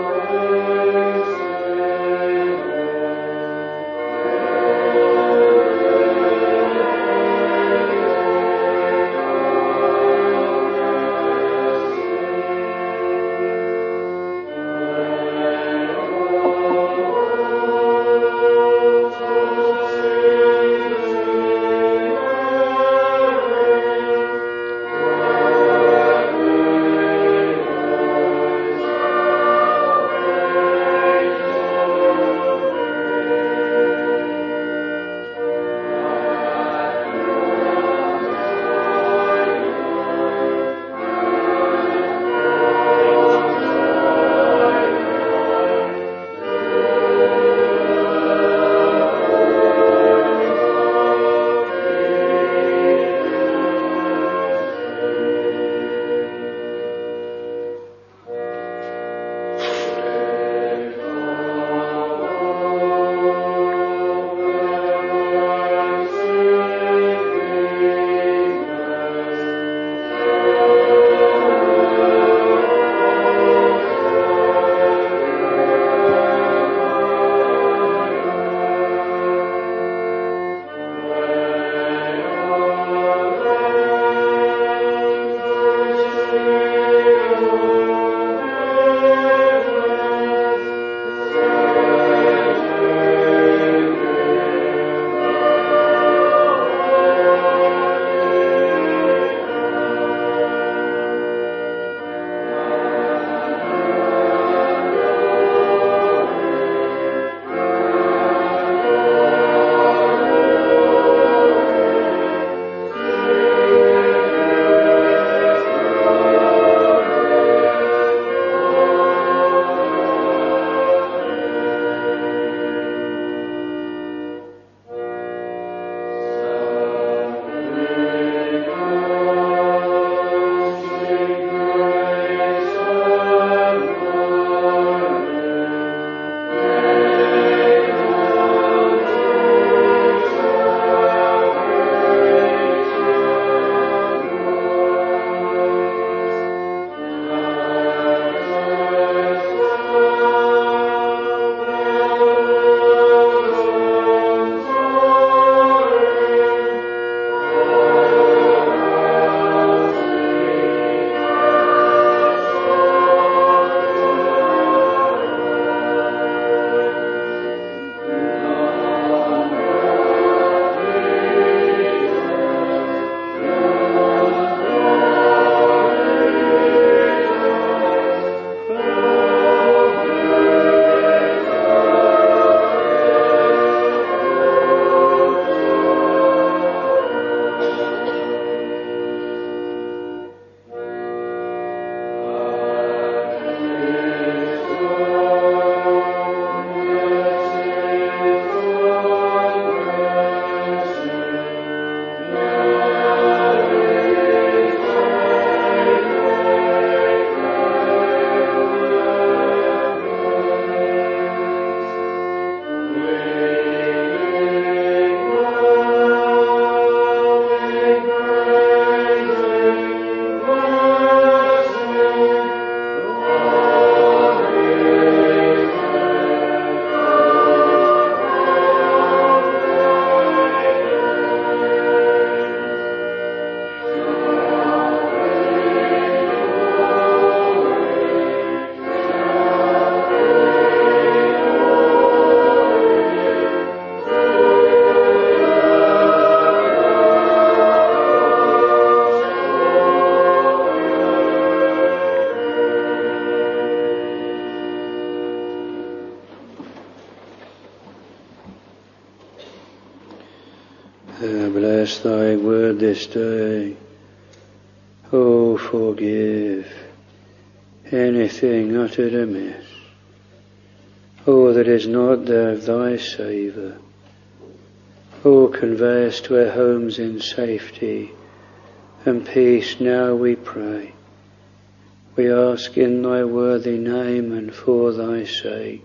Uh, bless thy word this day. Oh, forgive anything uttered amiss, or that is not of thy savour. Oh, convey us to our homes in safety and peace now, we pray. We ask in thy worthy name and for thy sake.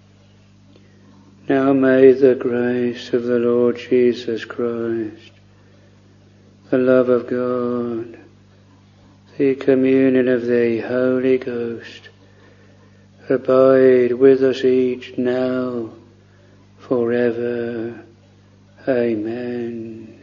Now may the grace of the Lord Jesus Christ, the love of God, the communion of the Holy Ghost, abide with us each now, forever. Amen.